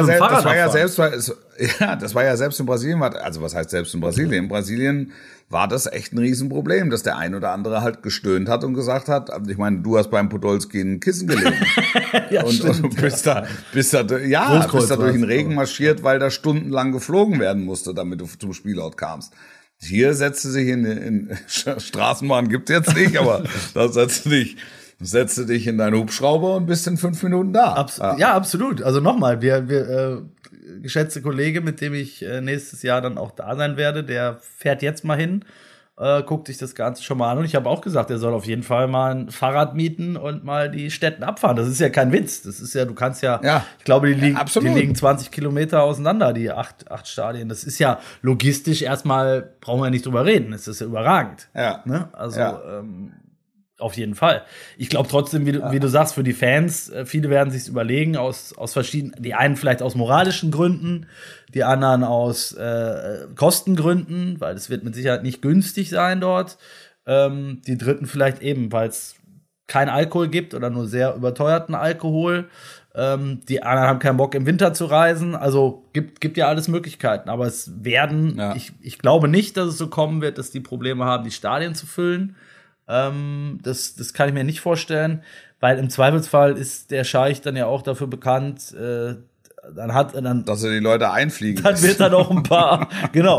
ja selbst in Brasilien. Also was heißt selbst in Brasilien? In Brasilien war das echt ein Riesenproblem, dass der ein oder andere halt gestöhnt hat und gesagt hat, ich meine, du hast beim Podolski in ein Kissen gelegen. Ja, und bist da durch den Regen marschiert, weil da stundenlang geflogen werden musste, damit du zum Spielort kamst. Hier setzt du dich in Straßenbahn gibt's jetzt nicht, aber da setzt du dich in deinen Hubschrauber und bist in 5 Minuten da. Ja, absolut. Also nochmal, wir geschätzte Kollege, mit dem ich nächstes Jahr dann auch da sein werde, der fährt jetzt mal hin, guckt sich das Ganze schon mal an. Und ich habe auch gesagt, er soll auf jeden Fall mal ein Fahrrad mieten und mal die Städten abfahren. Das ist ja kein Witz. Das ist ja, du kannst ja, ich glaube, die liegen 20 Kilometer auseinander, die acht Stadien. Das ist ja logistisch erstmal, brauchen wir nicht drüber reden. Das ist ja überragend. Ja. Ne? Also, auf jeden Fall. Ich glaube trotzdem, wie du sagst, für die Fans, viele werden sich's überlegen, aus verschiedenen, die einen vielleicht aus moralischen Gründen, die anderen aus Kostengründen, weil es wird mit Sicherheit nicht günstig sein dort. Die Dritten vielleicht eben, weil es kein Alkohol gibt oder nur sehr überteuerten Alkohol. Die anderen haben keinen Bock, im Winter zu reisen. Also gibt ja alles Möglichkeiten. Aber es werden, ich glaube nicht, dass es so kommen wird, dass die Probleme haben, die Stadien zu füllen. Das kann ich mir nicht vorstellen, weil im Zweifelsfall ist der Scheich dann ja auch dafür bekannt, dass er die Leute einfliegen lässt. Dann wird er noch ein paar,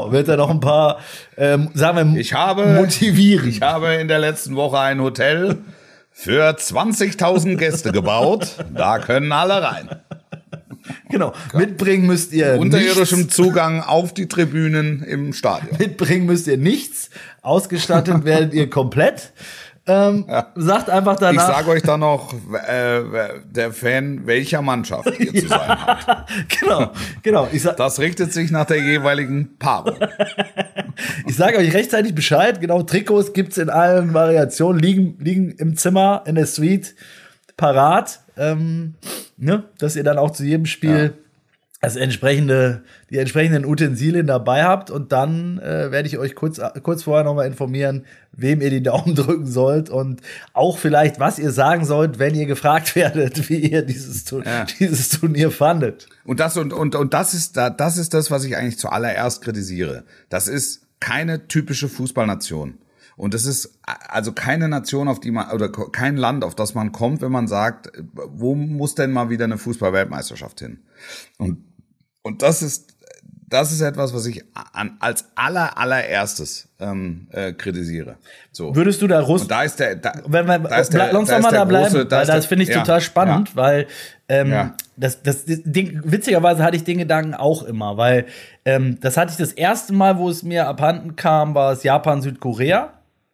sagen wir, motivieren. Ich habe in der letzten Woche ein Hotel für 20.000 Gäste gebaut. Da können alle rein. Genau, mitbringen müsst ihr unterirdischem Zugang auf die Tribünen im Stadion. Mitbringen müsst ihr nichts, ausgestattet werdet ihr komplett. Sagt einfach danach. Ich sage euch dann noch, der Fan welcher Mannschaft ihr zu sein habt. Genau. Das richtet sich nach der jeweiligen Paarung. Ich sage euch rechtzeitig Bescheid. Genau, Trikots gibt's in allen Variationen, liegen im Zimmer, in der Suite, parat. Dass ihr dann auch zu jedem Spiel die entsprechenden Utensilien dabei habt und dann werde ich euch kurz vorher nochmal informieren, wem ihr die Daumen drücken sollt und auch vielleicht, was ihr sagen sollt, wenn ihr gefragt werdet, wie ihr dieses Turnier fandet. Und das ist das, was ich eigentlich zuallererst kritisiere. Das ist keine typische Fußballnation. Und das ist also keine Nation, auf die man, oder kein Land, auf das man kommt, wenn man sagt, wo muss denn mal wieder eine Fußball-Weltmeisterschaft hin? Und das ist etwas, was ich als allererstes kritisiere. So. Würdest du da Russland? Da ist der, lass uns mal da bleiben, weil das finde ich total spannend, weil das Ding, witzigerweise hatte ich den Gedanken auch immer, weil das hatte ich das erste Mal, wo es mir abhanden kam, war es Japan, Südkorea.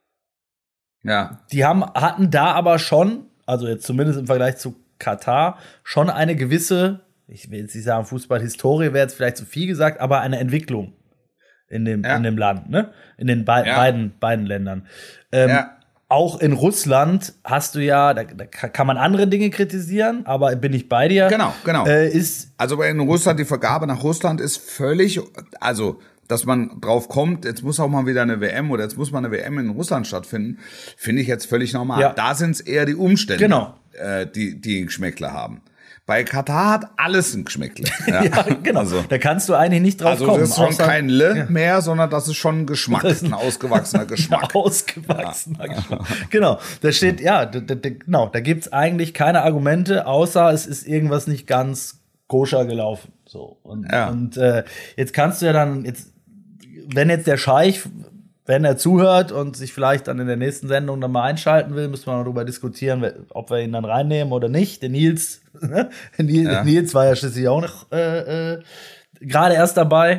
Ja. Die hatten da aber schon, also jetzt zumindest im Vergleich zu Katar, schon eine gewisse, ich will jetzt nicht sagen Fußballhistorie, wäre jetzt vielleicht zu viel gesagt, aber eine Entwicklung in dem Land, ne? In den beiden Ländern. Auch in Russland hast du ja, da kann man andere Dinge kritisieren, aber bin ich bei dir. Genau. Also in Russland, die Vergabe nach Russland ist völlig, also dass man drauf kommt, jetzt muss auch mal wieder eine WM oder jetzt muss mal eine WM in Russland stattfinden, finde ich jetzt völlig normal. Ja. Da sind es eher die Umstände, die ein Geschmäckle haben. Bei Katar hat alles ein Geschmäckle. Ja, genau. Also, da kannst du eigentlich nicht drauf kommen. Also das ist schon kein mehr, sondern das ist schon ein Geschmack, ein ausgewachsener Geschmack. Geschmack. Genau, da steht, da gibt's eigentlich keine Argumente, außer es ist irgendwas nicht ganz koscher gelaufen. So. Und jetzt kannst du ja dann, jetzt wenn jetzt der Scheich, wenn er zuhört und sich vielleicht dann in der nächsten Sendung dann mal einschalten will, müssen wir mal darüber diskutieren, ob wir ihn dann reinnehmen oder nicht. Der Nils, Nils war ja schließlich auch noch gerade erst dabei,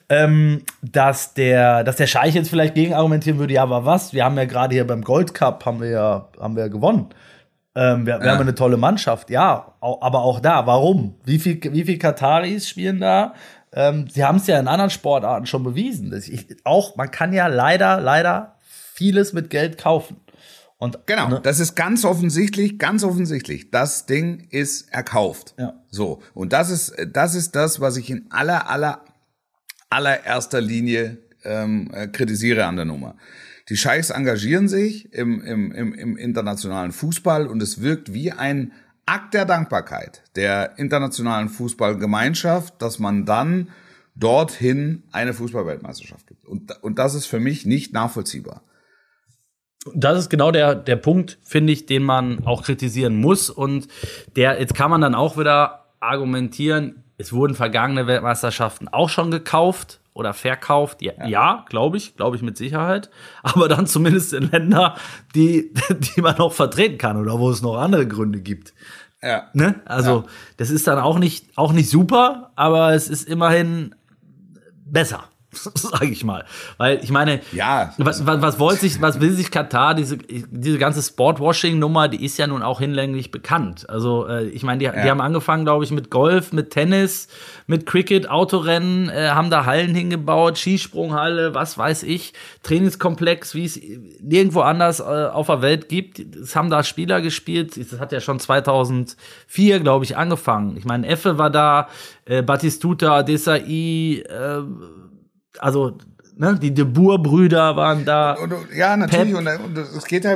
dass der Scheich jetzt vielleicht gegen argumentieren würde, ja, aber was? Wir haben ja gerade hier beim Gold Cup haben wir ja gewonnen. Wir haben eine tolle Mannschaft, ja, aber auch da, warum? Wie viel Kataris spielen da? Sie haben es ja in anderen Sportarten schon bewiesen. Man kann ja leider vieles mit Geld kaufen. Und, genau, ne? Das ist ganz offensichtlich. Das Ding ist erkauft. Ja. So. Und das ist das, was ich in allererster Linie kritisiere an der Nummer. Die Scheichs engagieren sich im internationalen Fußball und es wirkt wie ein Akt der Dankbarkeit der internationalen Fußballgemeinschaft, dass man dann dorthin eine Fußballweltmeisterschaft gibt. Und das ist für mich nicht nachvollziehbar. Das ist genau der Punkt, finde ich, den man auch kritisieren muss. Und jetzt kann man dann auch wieder argumentieren, es wurden vergangene Weltmeisterschaften auch schon gekauft oder verkauft. Ja, glaube ich mit Sicherheit. Aber dann zumindest in Länder, die man auch vertreten kann oder wo es noch andere Gründe gibt. Ja. Ne? Also, das ist dann auch nicht super, aber es ist immerhin besser. Sage ich mal. Weil ich meine, was will sich Katar, diese ganze Sportwashing-Nummer, die ist ja nun auch hinlänglich bekannt. Also ich meine, die haben angefangen, glaube ich, mit Golf, mit Tennis, mit Cricket, Autorennen, haben da Hallen hingebaut, Skisprunghalle, was weiß ich, Trainingskomplex, wie es nirgendwo anders auf der Welt gibt. Es haben da Spieler gespielt, das hat ja schon 2004, glaube ich, angefangen. Ich meine, Effe war da, Batistuta, Desai, also, ne, die De Boer-Brüder waren da. Ja, natürlich. Und es geht ja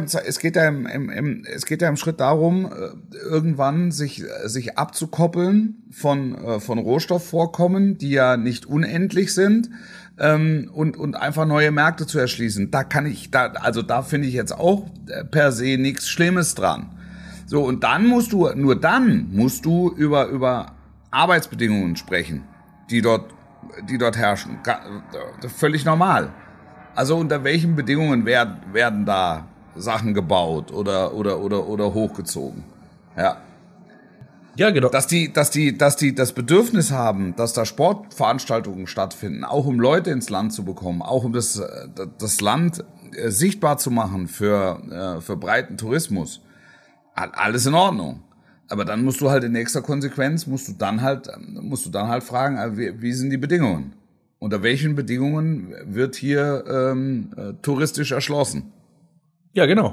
im Schritt darum, irgendwann sich abzukoppeln von Rohstoffvorkommen, die ja nicht unendlich sind, und einfach neue Märkte zu erschließen. Da finde ich jetzt auch per se nichts Schlimmes dran. So, und dann musst du über Arbeitsbedingungen sprechen, die dort herrschen. Völlig normal. Also unter welchen Bedingungen werden da Sachen gebaut oder hochgezogen? Ja. Ja, genau. Dass die das Bedürfnis haben, dass da Sportveranstaltungen stattfinden, auch um Leute ins Land zu bekommen, auch um das Land sichtbar zu machen für breiten Tourismus. Alles in Ordnung. Aber dann musst du halt in nächster Konsequenz musst du dann halt fragen, wie sind die Bedingungen? Unter welchen Bedingungen wird hier touristisch erschlossen? Ja, genau.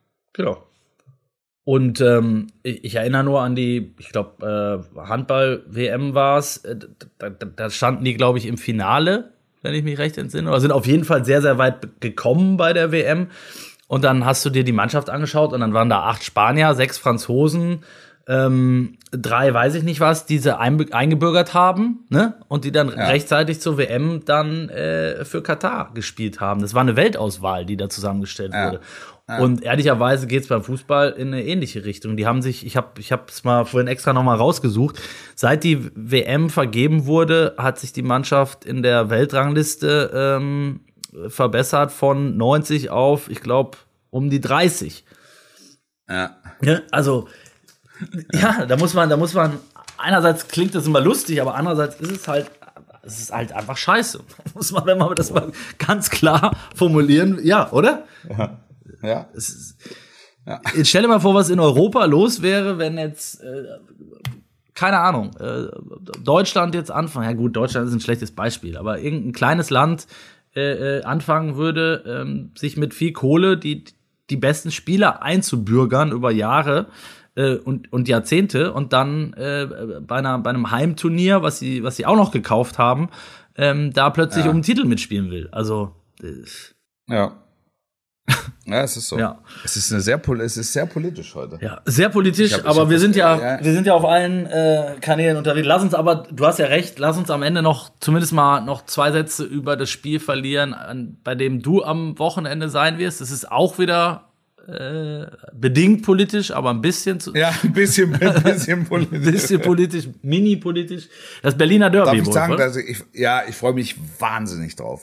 Und ich erinnere nur an die, ich glaube, Handball-WM war es. Da standen die, glaube ich, im Finale, wenn ich mich recht entsinne. Oder sind auf jeden Fall sehr, sehr weit gekommen bei der WM. Und dann hast du dir die Mannschaft angeschaut und dann waren da 8 Spanier, 6 Franzosen, 3 weiß ich nicht was, die sie eingebürgert haben, ne? Und die dann rechtzeitig zur WM dann für Katar gespielt haben. Das war eine Weltauswahl, die da zusammengestellt wurde. Ja. Und ehrlicherweise geht's beim Fußball in eine ähnliche Richtung. Die haben sich, ich hab es mal vorhin extra noch mal rausgesucht, seit die WM vergeben wurde, hat sich die Mannschaft in der Weltrangliste verbessert von 90 auf, ich glaube, um die 30. Ja. Also ja, da muss man, einerseits klingt das immer lustig, aber andererseits ist es halt einfach scheiße. Muss man, wenn man das mal ganz klar formulieren, ja, oder? Ja. Jetzt stell dir mal vor, was in Europa los wäre, wenn jetzt, keine Ahnung, Deutschland jetzt anfangen. Ja gut, Deutschland ist ein schlechtes Beispiel, aber irgendein kleines Land anfangen würde, sich mit viel Kohle die besten Spieler einzubürgern über Jahre und Jahrzehnte und dann bei einem Heimturnier, was sie auch noch gekauft haben, da plötzlich um einen Titel mitspielen will. Also ja, es ist so. Ja. Es ist sehr politisch heute. Ja, sehr politisch, aber wir sind ja auf allen Kanälen unterwegs. Lass uns aber, du hast ja recht, lass uns am Ende zumindest mal noch 2 Sätze über das Spiel verlieren, bei dem du am Wochenende sein wirst. Es ist auch wieder bedingt politisch, aber ein bisschen ein bisschen politisch. bisschen politisch, mini-politisch. Das Berliner Derby. Darf ich sagen, dass ich freue mich wahnsinnig drauf.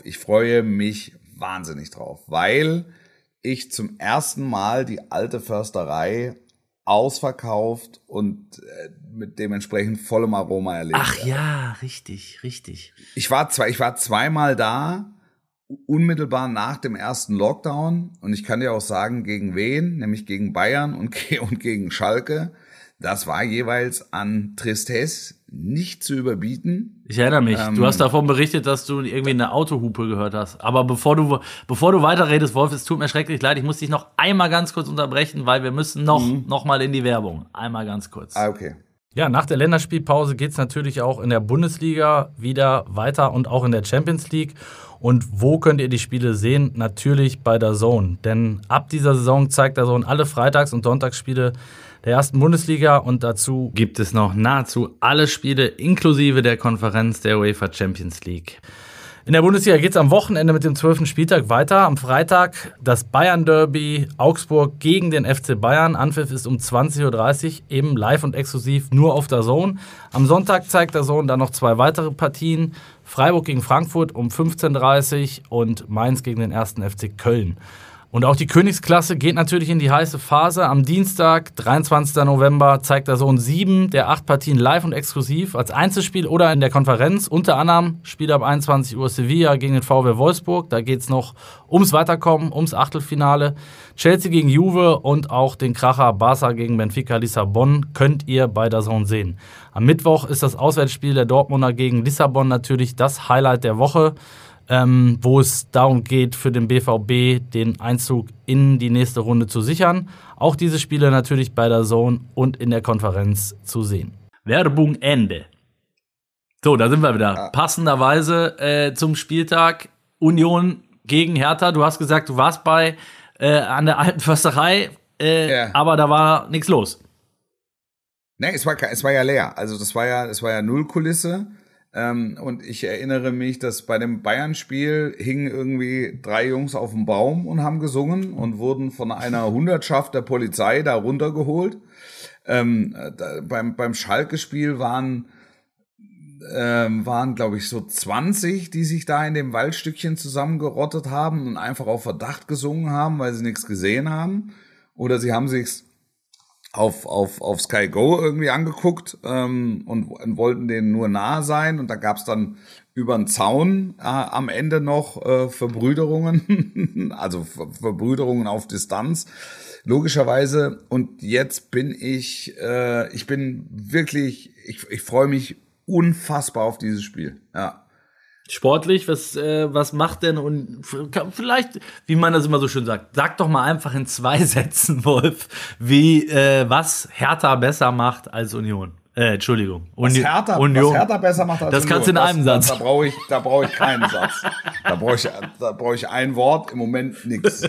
Weil ich zum ersten Mal die alte Försterei ausverkauft und mit dementsprechend vollem Aroma erlebt. Ach ja, richtig. Ich war zweimal da, unmittelbar nach dem ersten Lockdown, und ich kann dir auch sagen, gegen wen, nämlich gegen Bayern und gegen Schalke. Das war jeweils an Tristesse nicht zu überbieten. Ich erinnere mich. Du hast davon berichtet, dass du irgendwie eine Autohupe gehört hast. Aber bevor du weiterredest, Wolf, es tut mir schrecklich leid. Ich muss dich noch einmal ganz kurz unterbrechen, weil wir müssen noch mal in die Werbung. Einmal ganz kurz. Okay. Ja, nach der Länderspielpause geht's natürlich auch in der Bundesliga wieder weiter und auch in der Champions League. Und wo könnt ihr die Spiele sehen? Natürlich bei DAZN. Denn ab dieser Saison zeigt DAZN alle Freitags- und Sonntagsspiele der ersten Bundesliga, und dazu gibt es noch nahezu alle Spiele inklusive der Konferenz der UEFA Champions League. In der Bundesliga geht es am Wochenende mit dem 12. Spieltag weiter. Am Freitag das Bayern-Derby Augsburg gegen den FC Bayern. Anpfiff ist um 20.30 Uhr, eben live und exklusiv nur auf DAZN. Am Sonntag zeigt DAZN dann noch 2 weitere Partien. Freiburg gegen Frankfurt um 15.30 Uhr und Mainz gegen den 1. FC Köln. Und auch die Königsklasse geht natürlich in die heiße Phase. Am Dienstag, 23. November, zeigt DAZN 7 der 8 Partien live und exklusiv als Einzelspiel oder in der Konferenz. Unter anderem Spiel ab 21 Uhr Sevilla gegen den VW Wolfsburg. Da geht es noch ums Weiterkommen, ums Achtelfinale. Chelsea gegen Juve und auch den Kracher Barca gegen Benfica Lissabon könnt ihr bei DAZN sehen. Am Mittwoch ist das Auswärtsspiel der Dortmunder gegen Lissabon natürlich das Highlight der Woche, wo es darum geht, für den BVB den Einzug in die nächste Runde zu sichern. Auch diese Spiele natürlich bei DAZN und in der Konferenz zu sehen. Werbung Ende. So, da sind wir wieder. Passenderweise zum Spieltag Union gegen Hertha. Du hast gesagt, du warst an der alten Försterei, aber da war nichts los. Nee, es war ja leer. Also das war ja null Kulisse. Und ich erinnere mich, dass bei dem Bayern-Spiel hingen irgendwie 3 Jungs auf dem Baum und haben gesungen und wurden von einer Hundertschaft der Polizei da runtergeholt. Beim Schalke-Spiel waren glaube ich, so 20, die sich da in dem Waldstückchen zusammengerottet haben und einfach auf Verdacht gesungen haben, weil sie nichts gesehen haben. Oder sie haben sich's auf Sky Go irgendwie angeguckt und wollten denen nur nahe sein, und da gab's dann über den Zaun am Ende noch Verbrüderungen, also Verbrüderungen auf Distanz, logischerweise. Und jetzt bin ich freue mich unfassbar auf dieses Spiel, ja. Sportlich, was macht denn, und vielleicht, wie man das immer so schön sagt, sag doch mal einfach in 2 Sätzen, Wolf, was Hertha besser macht als Union. Entschuldigung. Was Hertha besser macht als Union. Das kannst du in einem Satz. Da brauche ich keinen Satz. Da brauche ich ein Wort, im Moment nix.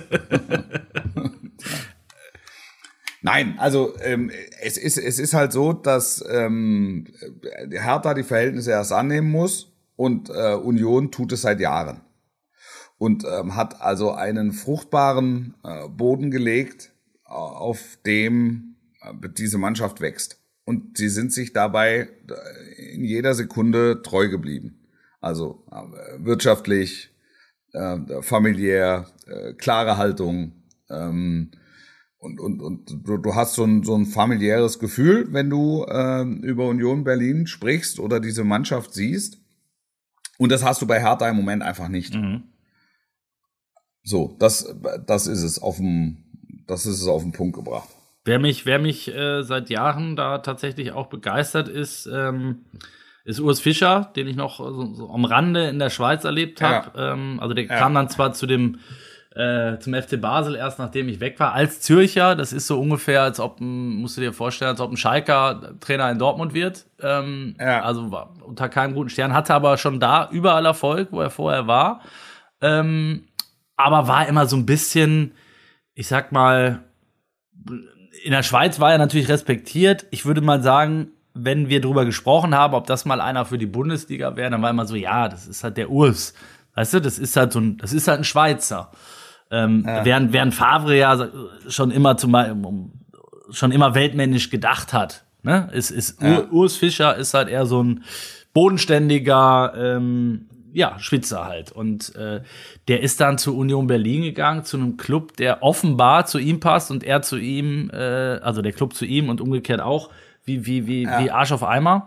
Nein, also es ist halt so, dass Hertha die Verhältnisse erst annehmen muss. Und Union tut es seit Jahren und hat also einen fruchtbaren Boden gelegt, auf dem diese Mannschaft wächst. Und sie sind sich dabei in jeder Sekunde treu geblieben. Also wirtschaftlich, familiär, klare Haltung. Und du hast so ein familiäres Gefühl, wenn du über Union Berlin sprichst oder diese Mannschaft siehst. Und das hast du bei Hertha im Moment einfach nicht. Mhm. So, das ist es auf den Punkt gebracht. Wer mich seit Jahren da tatsächlich auch begeistert ist Urs Fischer, den ich noch so am Rande in der Schweiz erlebt habe. Ja. Also der kam dann zwar zum FC Basel erst, nachdem ich weg war, als Zürcher. Das ist so ungefähr, musst du dir vorstellen, als ob ein Schalker Trainer in Dortmund wird. Also war unter keinem guten Stern, hatte aber schon da überall Erfolg, wo er vorher war. Aber war immer so ein bisschen, ich sag mal, in der Schweiz war er natürlich respektiert. Ich würde mal sagen, wenn wir drüber gesprochen haben, ob das mal einer für die Bundesliga wäre, dann war immer so, ja, das ist halt der Urs. Weißt du, das ist halt ein Schweizer. Während Favre ja schon immer weltmännisch gedacht hat. Ne? Urs Fischer ist halt eher so ein bodenständiger Spitzer halt. Und der ist dann zu Union Berlin gegangen, zu einem Club, der offenbar zu ihm passt und er zu ihm, also der Club zu ihm und umgekehrt auch, wie Arsch auf Eimer.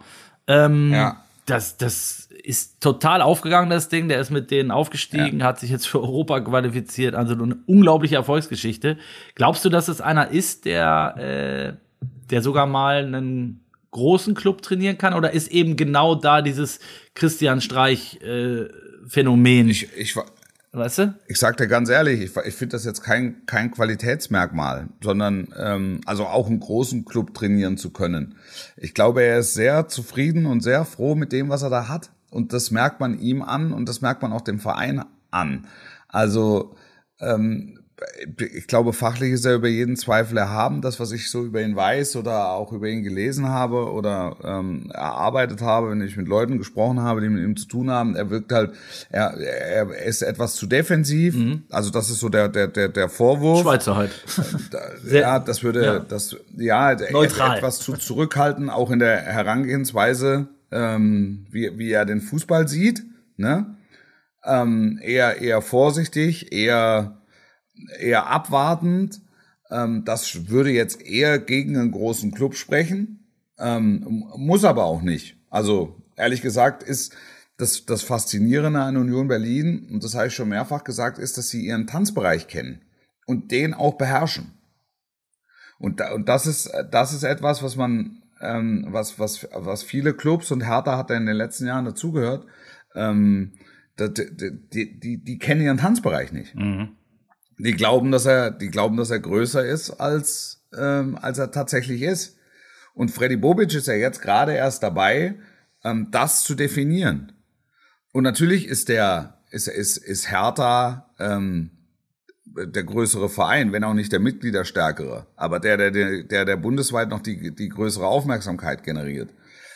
Das ist total aufgegangen, das Ding. Der ist mit denen aufgestiegen, hat sich jetzt für Europa qualifiziert. Also eine unglaubliche Erfolgsgeschichte. Glaubst du, dass es einer ist, der sogar mal einen großen Club trainieren kann? Oder ist eben genau da dieses Christian Streich Phänomen? Weißt du? Ich sag dir ganz ehrlich, ich finde das jetzt kein Qualitätsmerkmal, sondern also auch einen großen Club trainieren zu können. Ich glaube, er ist sehr zufrieden und sehr froh mit dem, was er da hat. Und das merkt man ihm an und das merkt man auch dem Verein an. Also ich glaube, fachlich ist er über jeden Zweifel erhaben. Das, was ich so über ihn weiß oder auch über ihn gelesen habe oder erarbeitet habe, wenn ich mit Leuten gesprochen habe, die mit ihm zu tun haben, er wirkt halt, er ist etwas zu defensiv. Mhm. Also das ist so der Vorwurf. Schweizer halt. Neutral. Etwas zu zurückhalten, auch in der Herangehensweise, wie er den Fußball sieht. Ne? Eher vorsichtig, eher abwartend. Das würde jetzt eher gegen einen großen Club sprechen, muss aber auch nicht. Also ehrlich gesagt ist das Faszinierende an Union Berlin, und das habe ich schon mehrfach gesagt, ist, dass sie ihren Tanzbereich kennen und den auch beherrschen. Und das ist etwas, was man was viele Clubs, und Hertha hat ja in den letzten Jahren dazugehört, die kennen ihren Tanzbereich nicht. Mhm. Die glauben, dass er größer ist, als er tatsächlich ist. Und Freddy Bobic ist ja jetzt gerade erst dabei, das zu definieren. Und natürlich ist Hertha der größere Verein, wenn auch nicht der Mitgliederstärkere, aber der bundesweit noch die größere Aufmerksamkeit generiert.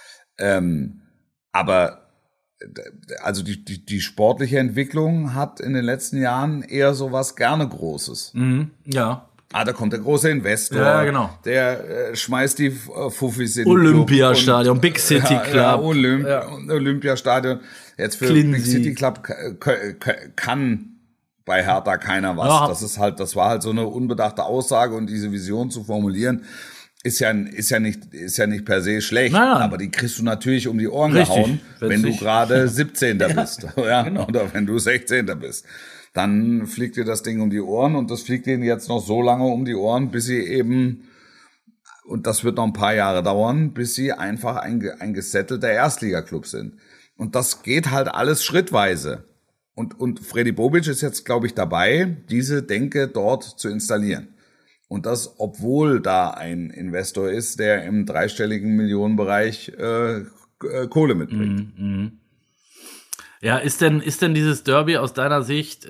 Aber also die sportliche Entwicklung hat in den letzten Jahren eher so was gerne Großes. Mhm, ja. Da kommt der große Investor, ja, genau. Der schmeißt die Fuffis in Olympiastadion, Big City Club. Olympiastadion. Jetzt für Clincy. Big City Club kann bei Hertha keiner was. Ja. Das war halt so eine unbedachte Aussage, und diese Vision zu formulieren, ist ja nicht per se schlecht, nein. Aber die kriegst du natürlich um die Ohren gehauen, wenn du gerade 17. bist, ja, genau. Oder wenn du 16. bist. Dann fliegt dir das Ding um die Ohren, und das fliegt denen jetzt noch so lange um die Ohren, bis sie eben, und das wird noch ein paar Jahre dauern, bis sie einfach ein gesettelter Erstligaklub sind. Und das geht halt alles schrittweise. Und Freddy Bobic ist jetzt, glaube ich, dabei, diese Denke dort zu installieren. Und das, obwohl da ein Investor ist, der im dreistelligen Millionenbereich Kohle mitbringt. Mhm. Ja, ist denn dieses Derby aus deiner Sicht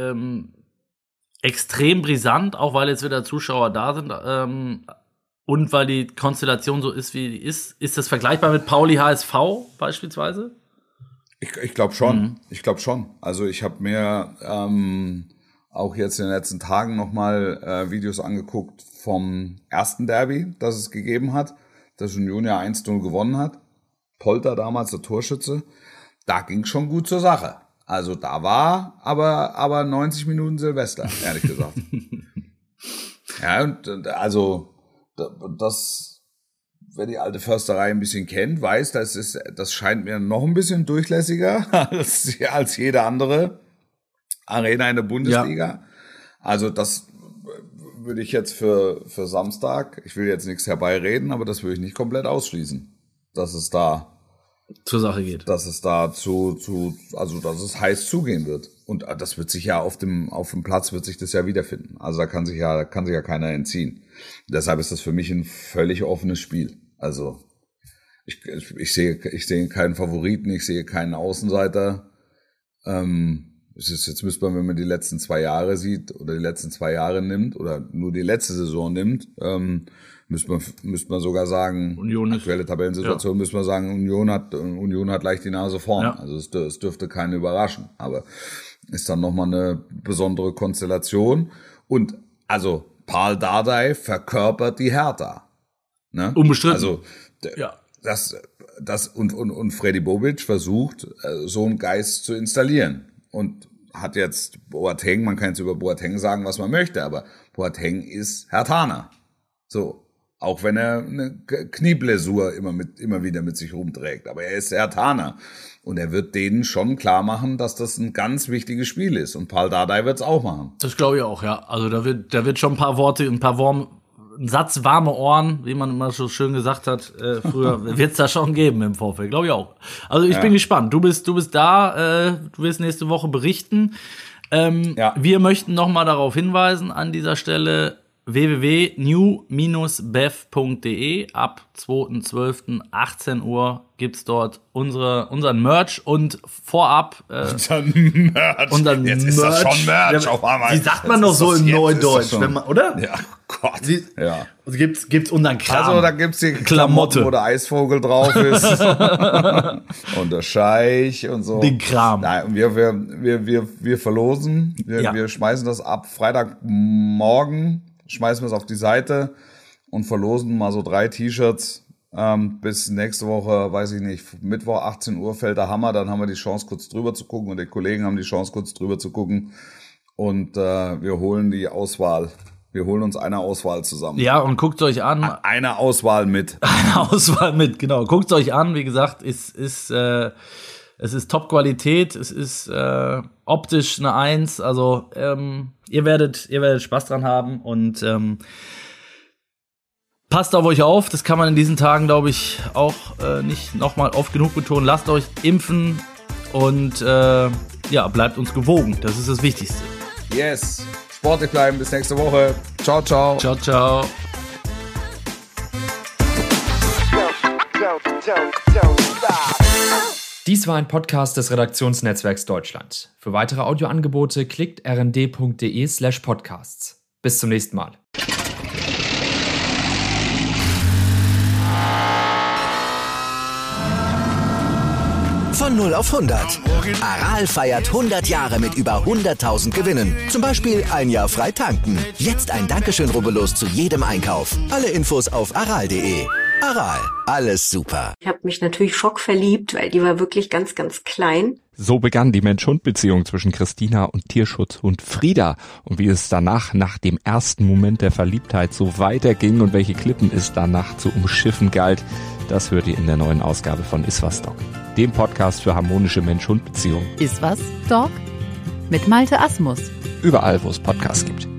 extrem brisant, auch weil jetzt wieder Zuschauer da sind und weil die Konstellation so ist, wie die ist? Ist das vergleichbar mit Pauli HSV beispielsweise? Ich glaube schon. Mhm. Ich glaube schon. Also ich habe mir auch jetzt in den letzten Tagen nochmal Videos angeguckt vom ersten Derby, das es gegeben hat, das Union ja 1-0 gewonnen hat. Polter damals der Torschütze. Da ging es schon gut zur Sache. Also da war aber 90 Minuten Silvester, ehrlich gesagt. Ja, und also das, wer die alte Försterei ein bisschen kennt, weiß, das scheint mir noch ein bisschen durchlässiger als jede andere Arena in der Bundesliga. Ja. Also das würde ich jetzt für Samstag, ich will jetzt nichts herbeireden, aber das würde ich nicht komplett ausschließen, dass es da zur Sache geht. Dass es da also dass es heiß zugehen wird. Und das wird sich ja auf dem Platz wird sich das ja wiederfinden. Also da kann sich ja keiner entziehen. Deshalb ist das für mich ein völlig offenes Spiel. Also ich sehe keinen Favoriten, ich sehe keinen Außenseiter. Jetzt müsste man, wenn man die letzten 2 Jahre sieht oder die letzten 2 Jahre nimmt oder nur die letzte Saison nimmt, müsste man sogar sagen, aktuelle Tabellensituation, ja. Müsste man sagen, Union hat leicht die Nase vorn. Ja. Also es dürfte keinen überraschen. Aber ist dann nochmal eine besondere Konstellation. Und also Pal Dardai verkörpert die Hertha. Ne? Unbestritten. Also das und Freddy Bobic versucht, so einen Geist zu installieren. Und hat jetzt Boateng, man kann jetzt über Boateng sagen, was man möchte, aber Boateng ist Herthaner. So. Auch wenn er eine Knieblessur immer wieder mit sich rumträgt. Aber er ist Herthaner. Und er wird denen schon klar machen, dass das ein ganz wichtiges Spiel ist. Und Pal Dardai wird es auch machen. Das glaube ich auch, ja. Also da wird schon ein paar Worte, ein Satz warme Ohren, wie man immer so schön gesagt hat, früher, wird es da schon geben im Vorfeld, glaube ich auch. Also ich bin gespannt. Du bist da, du wirst nächste Woche berichten. Wir möchten nochmal darauf hinweisen an dieser Stelle, www.new-bev.de. Ab 2.12. 18 Uhr gibt's dort unseren Merch und vorab Unseren Merch. Ist das schon Merch auf einmal. Wie sagt man doch so im Neudeutsch, wenn man, oder? Ja, Gott. Also gibt's unseren Kram. Also da gibt's die Klamotten, wo der Eisvogel drauf ist. Und der Scheich und so. Den Kram. Nein, wir verlosen. Wir schmeißen das ab Freitagmorgen. Schmeißen wir es auf die Seite und verlosen mal so 3 T-Shirts bis nächste Woche, weiß ich nicht, Mittwoch 18 Uhr fällt der Hammer, dann haben wir die Chance kurz drüber zu gucken und die Kollegen haben die Chance kurz drüber zu gucken und wir holen die Auswahl. Wir holen uns eine Auswahl zusammen. Ja, und guckt euch an. Eine Auswahl mit. Eine Auswahl mit, genau. Guckt euch an, wie gesagt, es ist Top-Qualität, es ist optisch eine 1, also ihr werdet Spaß dran haben und passt auf euch auf, das kann man in diesen Tagen, glaube ich, auch nicht nochmal oft genug betonen. Lasst euch impfen und bleibt uns gewogen, das ist das Wichtigste. Yes, sportlich bleiben, bis nächste Woche. Ciao, ciao. Ciao, ciao. Dies war ein Podcast des Redaktionsnetzwerks Deutschland. Für weitere Audioangebote klickt rnd.de/podcasts. Bis zum nächsten Mal. Von 0 auf 100. Aral feiert 100 Jahre mit über 100.000 Gewinnen. Zum Beispiel ein Jahr frei tanken. Jetzt ein Dankeschön, rubbellos zu jedem Einkauf. Alle Infos auf aral.de. Aral, alles super. Ich habe mich natürlich schockverliebt, weil die war wirklich ganz, ganz klein. So begann die Mensch-Hund-Beziehung zwischen Christina und Tierschutzhund Frieda. Und wie es danach, nach dem ersten Moment der Verliebtheit, so weiterging und welche Klippen es danach zu umschiffen galt, das hört ihr in der neuen Ausgabe von Iswas Dog, dem Podcast für harmonische Mensch-Hund-Beziehungen. Iswas Dog mit Malte Asmus. Überall, wo es Podcasts gibt.